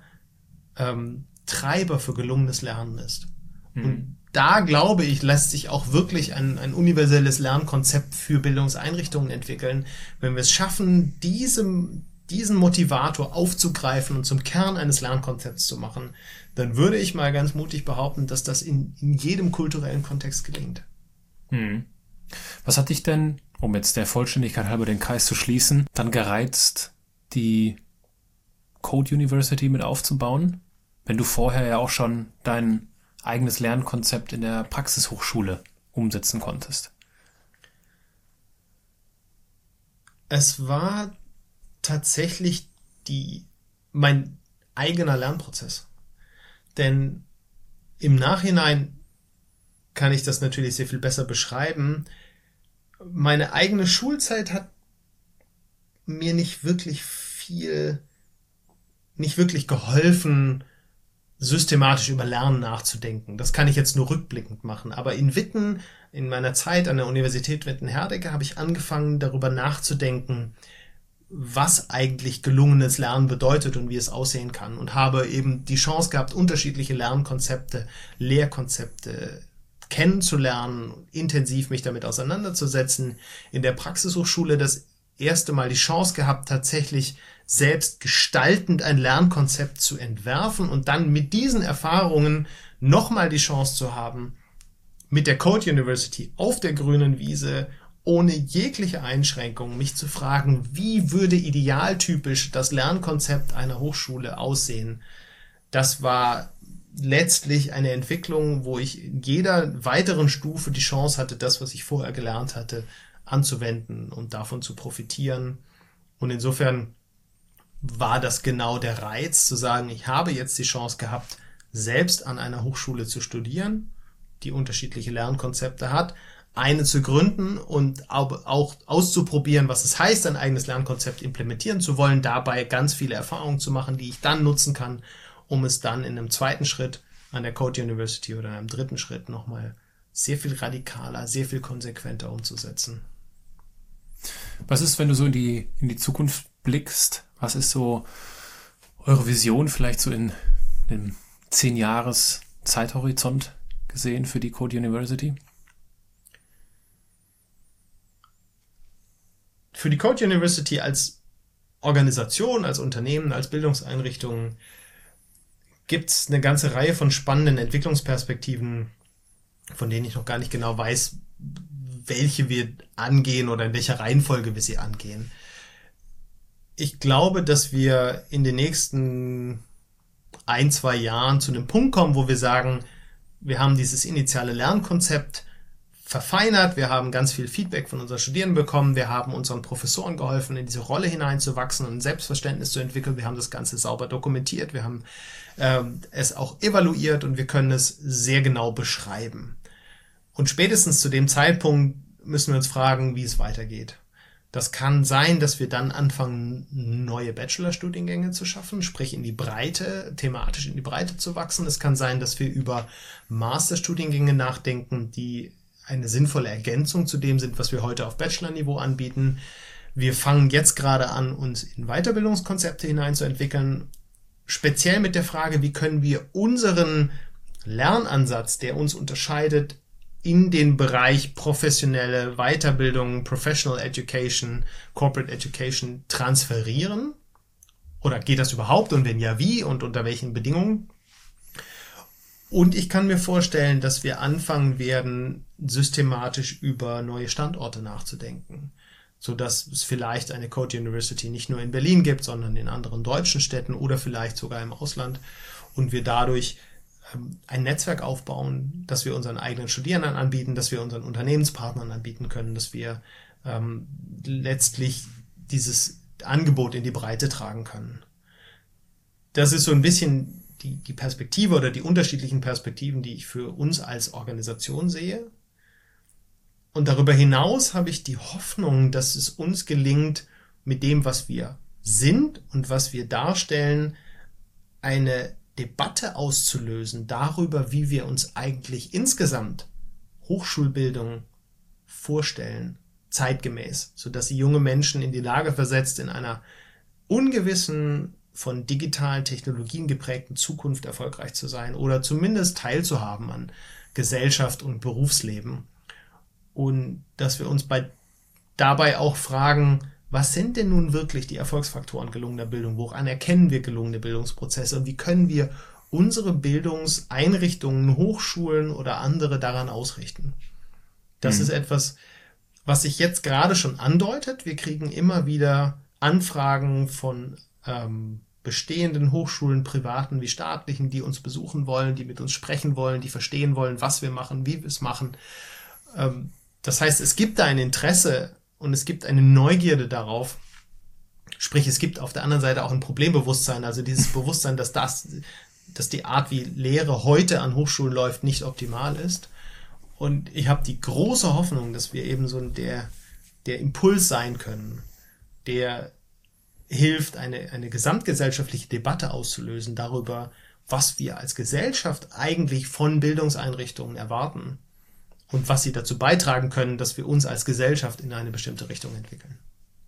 Treiber für gelungenes Lernen ist. Und da, glaube ich, lässt sich auch wirklich ein universelles Lernkonzept für Bildungseinrichtungen entwickeln, wenn wir es schaffen, diesen Motivator aufzugreifen und zum Kern eines Lernkonzepts zu machen, dann würde ich mal ganz mutig behaupten, dass das in jedem kulturellen Kontext gelingt. Was hat dich denn, um jetzt der Vollständigkeit halber den Kreis zu schließen, dann gereizt, die Code University mit aufzubauen, wenn du vorher ja auch schon dein eigenes Lernkonzept in der Praxishochschule umsetzen konntest? Es war tatsächlich mein eigener Lernprozess. Denn im Nachhinein kann ich das natürlich sehr viel besser beschreiben. Meine eigene Schulzeit hat mir nicht wirklich geholfen, systematisch über Lernen nachzudenken. Das kann ich jetzt nur rückblickend machen. Aber in Witten, in meiner Zeit an der Universität Witten-Herdecke, habe ich angefangen, darüber nachzudenken, was eigentlich gelungenes Lernen bedeutet und wie es aussehen kann. Und habe eben die Chance gehabt, unterschiedliche Lernkonzepte, Lehrkonzepte kennenzulernen, intensiv mich damit auseinanderzusetzen. In der Praxishochschule das erste Mal die Chance gehabt, tatsächlich selbst gestaltend ein Lernkonzept zu entwerfen und dann mit diesen Erfahrungen nochmal die Chance zu haben, mit der Code University auf der grünen Wiese ohne jegliche Einschränkung mich zu fragen, wie würde idealtypisch das Lernkonzept einer Hochschule aussehen. Das war letztlich eine Entwicklung, wo ich in jeder weiteren Stufe die Chance hatte, das, was ich vorher gelernt hatte, anzuwenden und davon zu profitieren. Und insofern war das genau der Reiz, zu sagen, ich habe jetzt die Chance gehabt, selbst an einer Hochschule zu studieren, die unterschiedliche Lernkonzepte hat, eine zu gründen und auch auszuprobieren, was es heißt, ein eigenes Lernkonzept implementieren zu wollen, dabei ganz viele Erfahrungen zu machen, die ich dann nutzen kann, um es dann in einem zweiten Schritt an der Code University oder in einem dritten Schritt nochmal sehr viel radikaler, sehr viel konsequenter umzusetzen. Was ist, wenn du so in die Zukunft blickst? Was ist so eure Vision vielleicht so in dem 10-Jahres-Zeithorizont gesehen für die Code University? Für die Code University als Organisation, als Unternehmen, als Bildungseinrichtung gibt es eine ganze Reihe von spannenden Entwicklungsperspektiven, von denen ich noch gar nicht genau weiß, welche wir angehen oder in welcher Reihenfolge wir sie angehen. Ich glaube, dass wir in den nächsten 1-2 Jahren zu einem Punkt kommen, wo wir sagen, wir haben dieses initiale Lernkonzept verfeinert, wir haben ganz viel Feedback von unseren Studierenden bekommen, wir haben unseren Professoren geholfen, in diese Rolle hineinzuwachsen und ein Selbstverständnis zu entwickeln, wir haben das Ganze sauber dokumentiert, wir haben es auch evaluiert und wir können es sehr genau beschreiben. Und spätestens zu dem Zeitpunkt müssen wir uns fragen, wie es weitergeht. Das kann sein, dass wir dann anfangen, neue Bachelorstudiengänge zu schaffen, sprich in die Breite, thematisch in die Breite zu wachsen. Es kann sein, dass wir über Masterstudiengänge nachdenken, die eine sinnvolle Ergänzung zu dem sind, was wir heute auf Bachelor-Niveau anbieten. Wir fangen jetzt gerade an, uns in Weiterbildungskonzepte hineinzuentwickeln, speziell mit der Frage, wie können wir unseren Lernansatz, der uns unterscheidet, in den Bereich professionelle Weiterbildung, Professional Education, Corporate Education transferieren? Oder geht das überhaupt und wenn ja, wie und unter welchen Bedingungen? Und ich kann mir vorstellen, dass wir anfangen werden, systematisch über neue Standorte nachzudenken, sodass es vielleicht eine Code University nicht nur in Berlin gibt, sondern in anderen deutschen Städten oder vielleicht sogar im Ausland und wir dadurch ein Netzwerk aufbauen, das wir unseren eigenen Studierenden anbieten, das wir unseren Unternehmenspartnern anbieten können, dass wir letztlich dieses Angebot in die Breite tragen können. Das ist so ein bisschen die Perspektive oder die unterschiedlichen Perspektiven, die ich für uns als Organisation sehe. Und darüber hinaus habe ich die Hoffnung, dass es uns gelingt, mit dem, was wir sind und was wir darstellen, eine Debatte auszulösen darüber, wie wir uns eigentlich insgesamt Hochschulbildung vorstellen, zeitgemäß, sodass sie junge Menschen in die Lage versetzt, in einer ungewissen, von digitalen Technologien geprägten Zukunft erfolgreich zu sein oder zumindest teilzuhaben an Gesellschaft und Berufsleben. Und dass wir uns dabei auch fragen, was sind denn nun wirklich die Erfolgsfaktoren gelungener Bildung? Woran erkennen wir gelungene Bildungsprozesse? Und wie können wir unsere Bildungseinrichtungen, Hochschulen oder andere daran ausrichten? Das ist etwas, was sich jetzt gerade schon andeutet. Wir kriegen immer wieder Anfragen von bestehenden Hochschulen, privaten wie staatlichen, die uns besuchen wollen, die mit uns sprechen wollen, die verstehen wollen, was wir machen, wie wir es machen. Das heißt, es gibt da ein Interesse und es gibt eine Neugierde darauf. Sprich, es gibt auf der anderen Seite auch ein Problembewusstsein, also dieses Bewusstsein, dass die Art, wie Lehre heute an Hochschulen läuft, nicht optimal ist. Und ich habe die große Hoffnung, dass wir eben so der Impuls sein können, der hilft, eine gesamtgesellschaftliche Debatte auszulösen darüber, was wir als Gesellschaft eigentlich von Bildungseinrichtungen erwarten und was sie dazu beitragen können, dass wir uns als Gesellschaft in eine bestimmte Richtung entwickeln.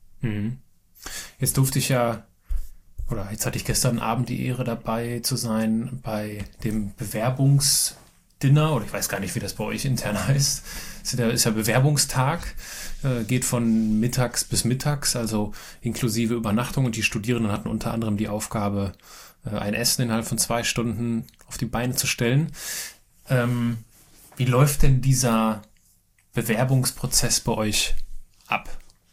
Jetzt jetzt hatte ich gestern Abend die Ehre dabei zu sein bei dem Bewerbungsdinner, oder ich weiß gar nicht, wie das bei euch intern heißt. Ist ja Bewerbungstag, geht von mittags bis mittags, also inklusive Übernachtung, und die Studierenden hatten unter anderem die Aufgabe, ein Essen innerhalb von 2 Stunden auf die Beine zu stellen. Wie läuft denn dieser Bewerbungsprozess bei euch ab?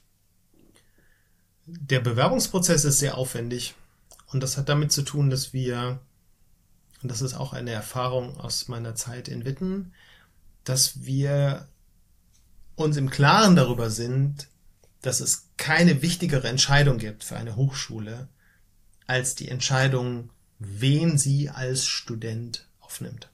Der Bewerbungsprozess ist sehr aufwendig und das hat damit zu tun, dass wir, und das ist auch eine Erfahrung aus meiner Zeit in Witten, dass wir uns im Klaren darüber sind, dass es keine wichtigere Entscheidung gibt für eine Hochschule, als die Entscheidung, wen sie als Student aufnimmt.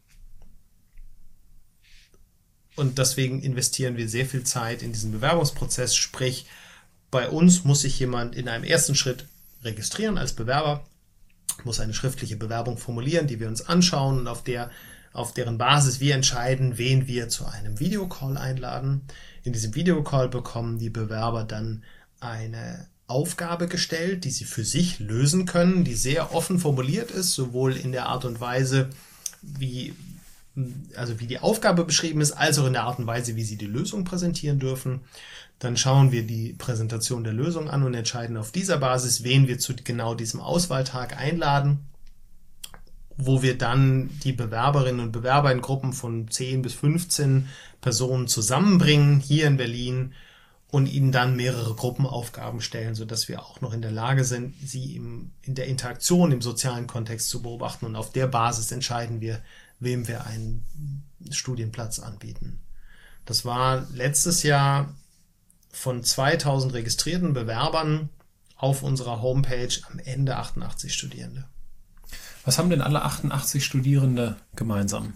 Und deswegen investieren wir sehr viel Zeit in diesen Bewerbungsprozess, sprich, bei uns muss sich jemand in einem ersten Schritt registrieren als Bewerber, muss eine schriftliche Bewerbung formulieren, die wir uns anschauen und auf deren Basis wir entscheiden, wen wir zu einem Videocall einladen. In diesem Videocall bekommen die Bewerber dann eine Aufgabe gestellt, die sie für sich lösen können, die sehr offen formuliert ist, sowohl in der Art und Weise, wie die Aufgabe beschrieben ist, als auch in der Art und Weise, wie sie die Lösung präsentieren dürfen. Dann schauen wir die Präsentation der Lösung an und entscheiden auf dieser Basis, wen wir zu genau diesem Auswahltag einladen, wo wir dann die Bewerberinnen und Bewerber in Gruppen von 10 bis 15 Personen zusammenbringen, hier in Berlin, und ihnen dann mehrere Gruppenaufgaben stellen, sodass wir auch noch in der Lage sind, sie in der Interaktion im sozialen Kontext zu beobachten. Und auf der Basis entscheiden wir, wem wir einen Studienplatz anbieten. Das war letztes Jahr von 2000 registrierten Bewerbern auf unserer Homepage am Ende 88 Studierende. Was haben denn alle 88 Studierende gemeinsam?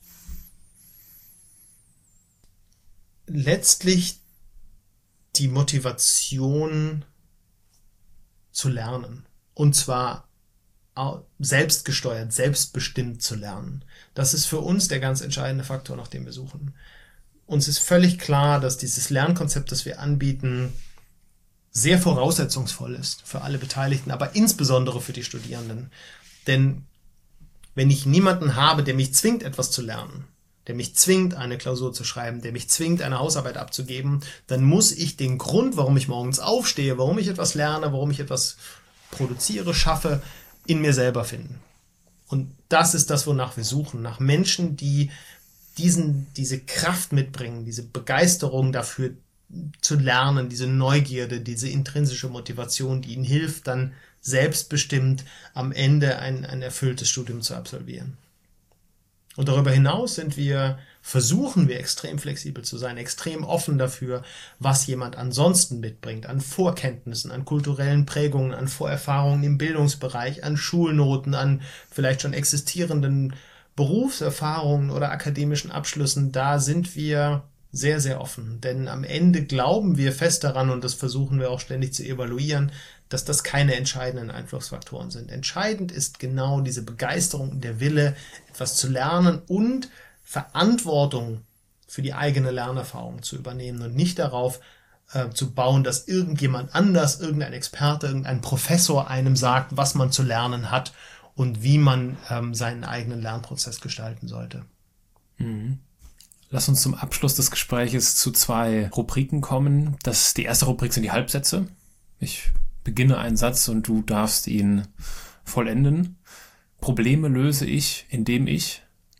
Letztlich die Motivation zu lernen. Und zwar selbstgesteuert, selbstbestimmt zu lernen. Das ist für uns der ganz entscheidende Faktor, nach dem wir suchen. Uns ist völlig klar, dass dieses Lernkonzept, das wir anbieten, sehr voraussetzungsvoll ist für alle Beteiligten, aber insbesondere für die Studierenden. Denn wenn ich niemanden habe, der mich zwingt, etwas zu lernen, der mich zwingt, eine Klausur zu schreiben, der mich zwingt, eine Hausarbeit abzugeben, dann muss ich den Grund, warum ich morgens aufstehe, warum ich etwas lerne, warum ich etwas produziere, schaffe, in mir selber finden. Und das ist das, wonach wir suchen, nach Menschen, die diese Kraft mitbringen, diese Begeisterung dafür zu lernen, diese Neugierde, diese intrinsische Motivation, die ihnen hilft, dann selbstbestimmt am Ende ein erfülltes Studium zu absolvieren. Und darüber hinaus versuchen wir extrem flexibel zu sein, extrem offen dafür, was jemand ansonsten mitbringt, an Vorkenntnissen, an kulturellen Prägungen, an Vorerfahrungen im Bildungsbereich, an Schulnoten, an vielleicht schon existierenden Berufserfahrungen oder akademischen Abschlüssen. Da sind wir sehr, sehr offen. Denn am Ende glauben wir fest daran, und das versuchen wir auch ständig zu evaluieren, dass das keine entscheidenden Einflussfaktoren sind. Entscheidend ist genau diese Begeisterung und der Wille, etwas zu lernen und Verantwortung für die eigene Lernerfahrung zu übernehmen und nicht darauf zu bauen, dass irgendjemand anders, irgendein Experte, irgendein Professor einem sagt, was man zu lernen hat und wie man seinen eigenen Lernprozess gestalten sollte. Mhm. Lass uns zum Abschluss des Gespräches zu 2 Rubriken kommen. Die erste Rubrik sind die Halbsätze. Ich beginne einen Satz und du darfst ihn vollenden. Probleme löse ich, indem ich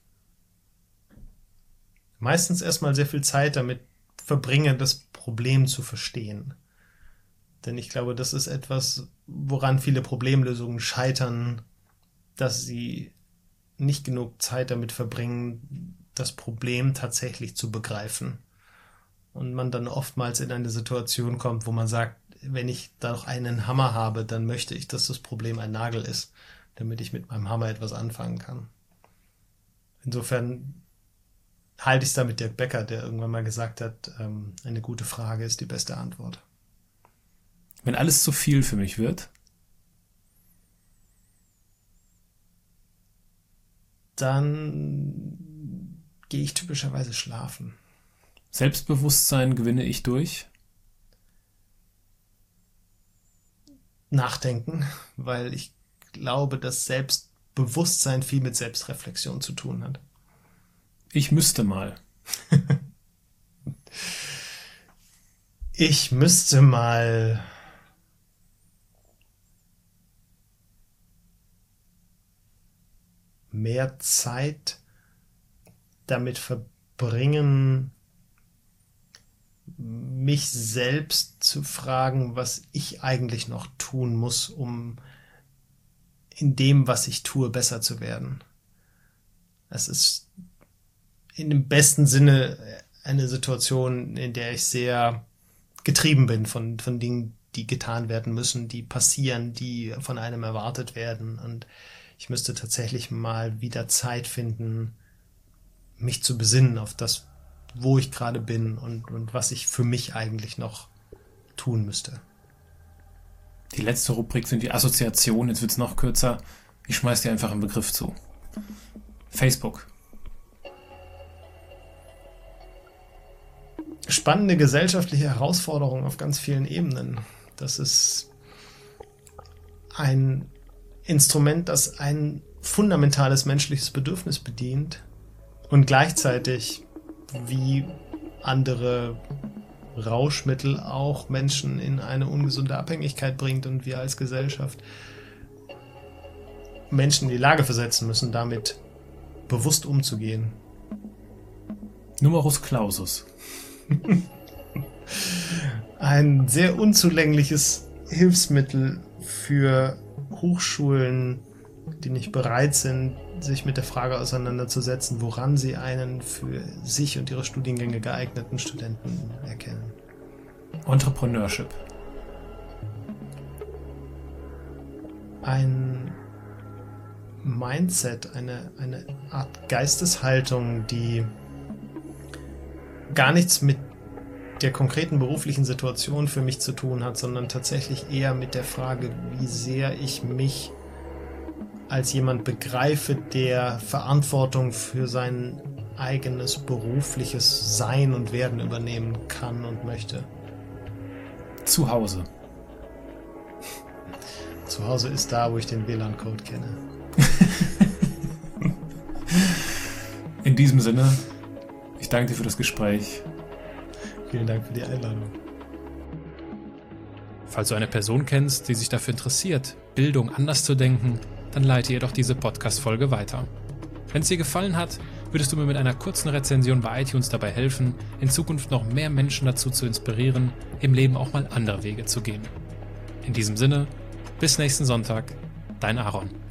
meistens erstmal sehr viel Zeit damit verbringe, das Problem zu verstehen. Denn ich glaube, das ist etwas, woran viele Problemlösungen scheitern, dass sie nicht genug Zeit damit verbringen, das Problem tatsächlich zu begreifen. Und man dann oftmals in eine Situation kommt, wo man sagt, wenn ich da noch einen Hammer habe, dann möchte ich, dass das Problem ein Nagel ist, damit ich mit meinem Hammer etwas anfangen kann. Insofern halte ich es da mit Dirk Becker, der irgendwann mal gesagt hat, eine gute Frage ist die beste Antwort. Wenn alles zu viel für mich wird, dann gehe ich typischerweise schlafen. Selbstbewusstsein gewinne ich durch Nachdenken, weil ich glaube, dass Selbstbewusstsein viel mit Selbstreflexion zu tun hat. Ich müsste mal. Ich müsste mal mehr Zeit damit verbringen, mich selbst zu fragen, was ich eigentlich noch tun muss, um in dem, was ich tue, besser zu werden. Es ist in dem besten Sinne eine Situation, in der ich sehr getrieben bin von Dingen, die getan werden müssen, die passieren, die von einem erwartet werden. Und ich müsste tatsächlich mal wieder Zeit finden, mich zu besinnen auf das, wo ich gerade bin und was ich für mich eigentlich noch tun müsste. Die letzte Rubrik sind die Assoziationen. Jetzt wird es noch kürzer. Ich schmeiß dir einfach einen Begriff zu. Facebook. Spannende gesellschaftliche Herausforderung auf ganz vielen Ebenen. Das ist ein Instrument, das ein fundamentales menschliches Bedürfnis bedient und gleichzeitig wie andere Rauschmittel auch Menschen in eine ungesunde Abhängigkeit bringt und wir als Gesellschaft Menschen in die Lage versetzen müssen, damit bewusst umzugehen. Numerus Clausus. Ein sehr unzulängliches Hilfsmittel für Hochschulen, die nicht bereit sind, sich mit der Frage auseinanderzusetzen, woran sie einen für sich und ihre Studiengänge geeigneten Studenten erkennen. Entrepreneurship. Ein Mindset, eine Art Geisteshaltung, die gar nichts mit der konkreten beruflichen Situation für mich zu tun hat, sondern tatsächlich eher mit der Frage, wie sehr ich mich als jemand begreife, der Verantwortung für sein eigenes berufliches Sein und Werden übernehmen kann und möchte. Zu Hause. Zu Hause ist da, wo ich den WLAN-Code kenne. In diesem Sinne, ich danke dir für das Gespräch. Vielen Dank für die Einladung. Falls du eine Person kennst, die sich dafür interessiert, Bildung anders zu denken, dann leite ihr doch diese Podcast-Folge weiter. Wenn es dir gefallen hat, würdest du mir mit einer kurzen Rezension bei iTunes dabei helfen, in Zukunft noch mehr Menschen dazu zu inspirieren, im Leben auch mal andere Wege zu gehen. In diesem Sinne, bis nächsten Sonntag, dein Aaron.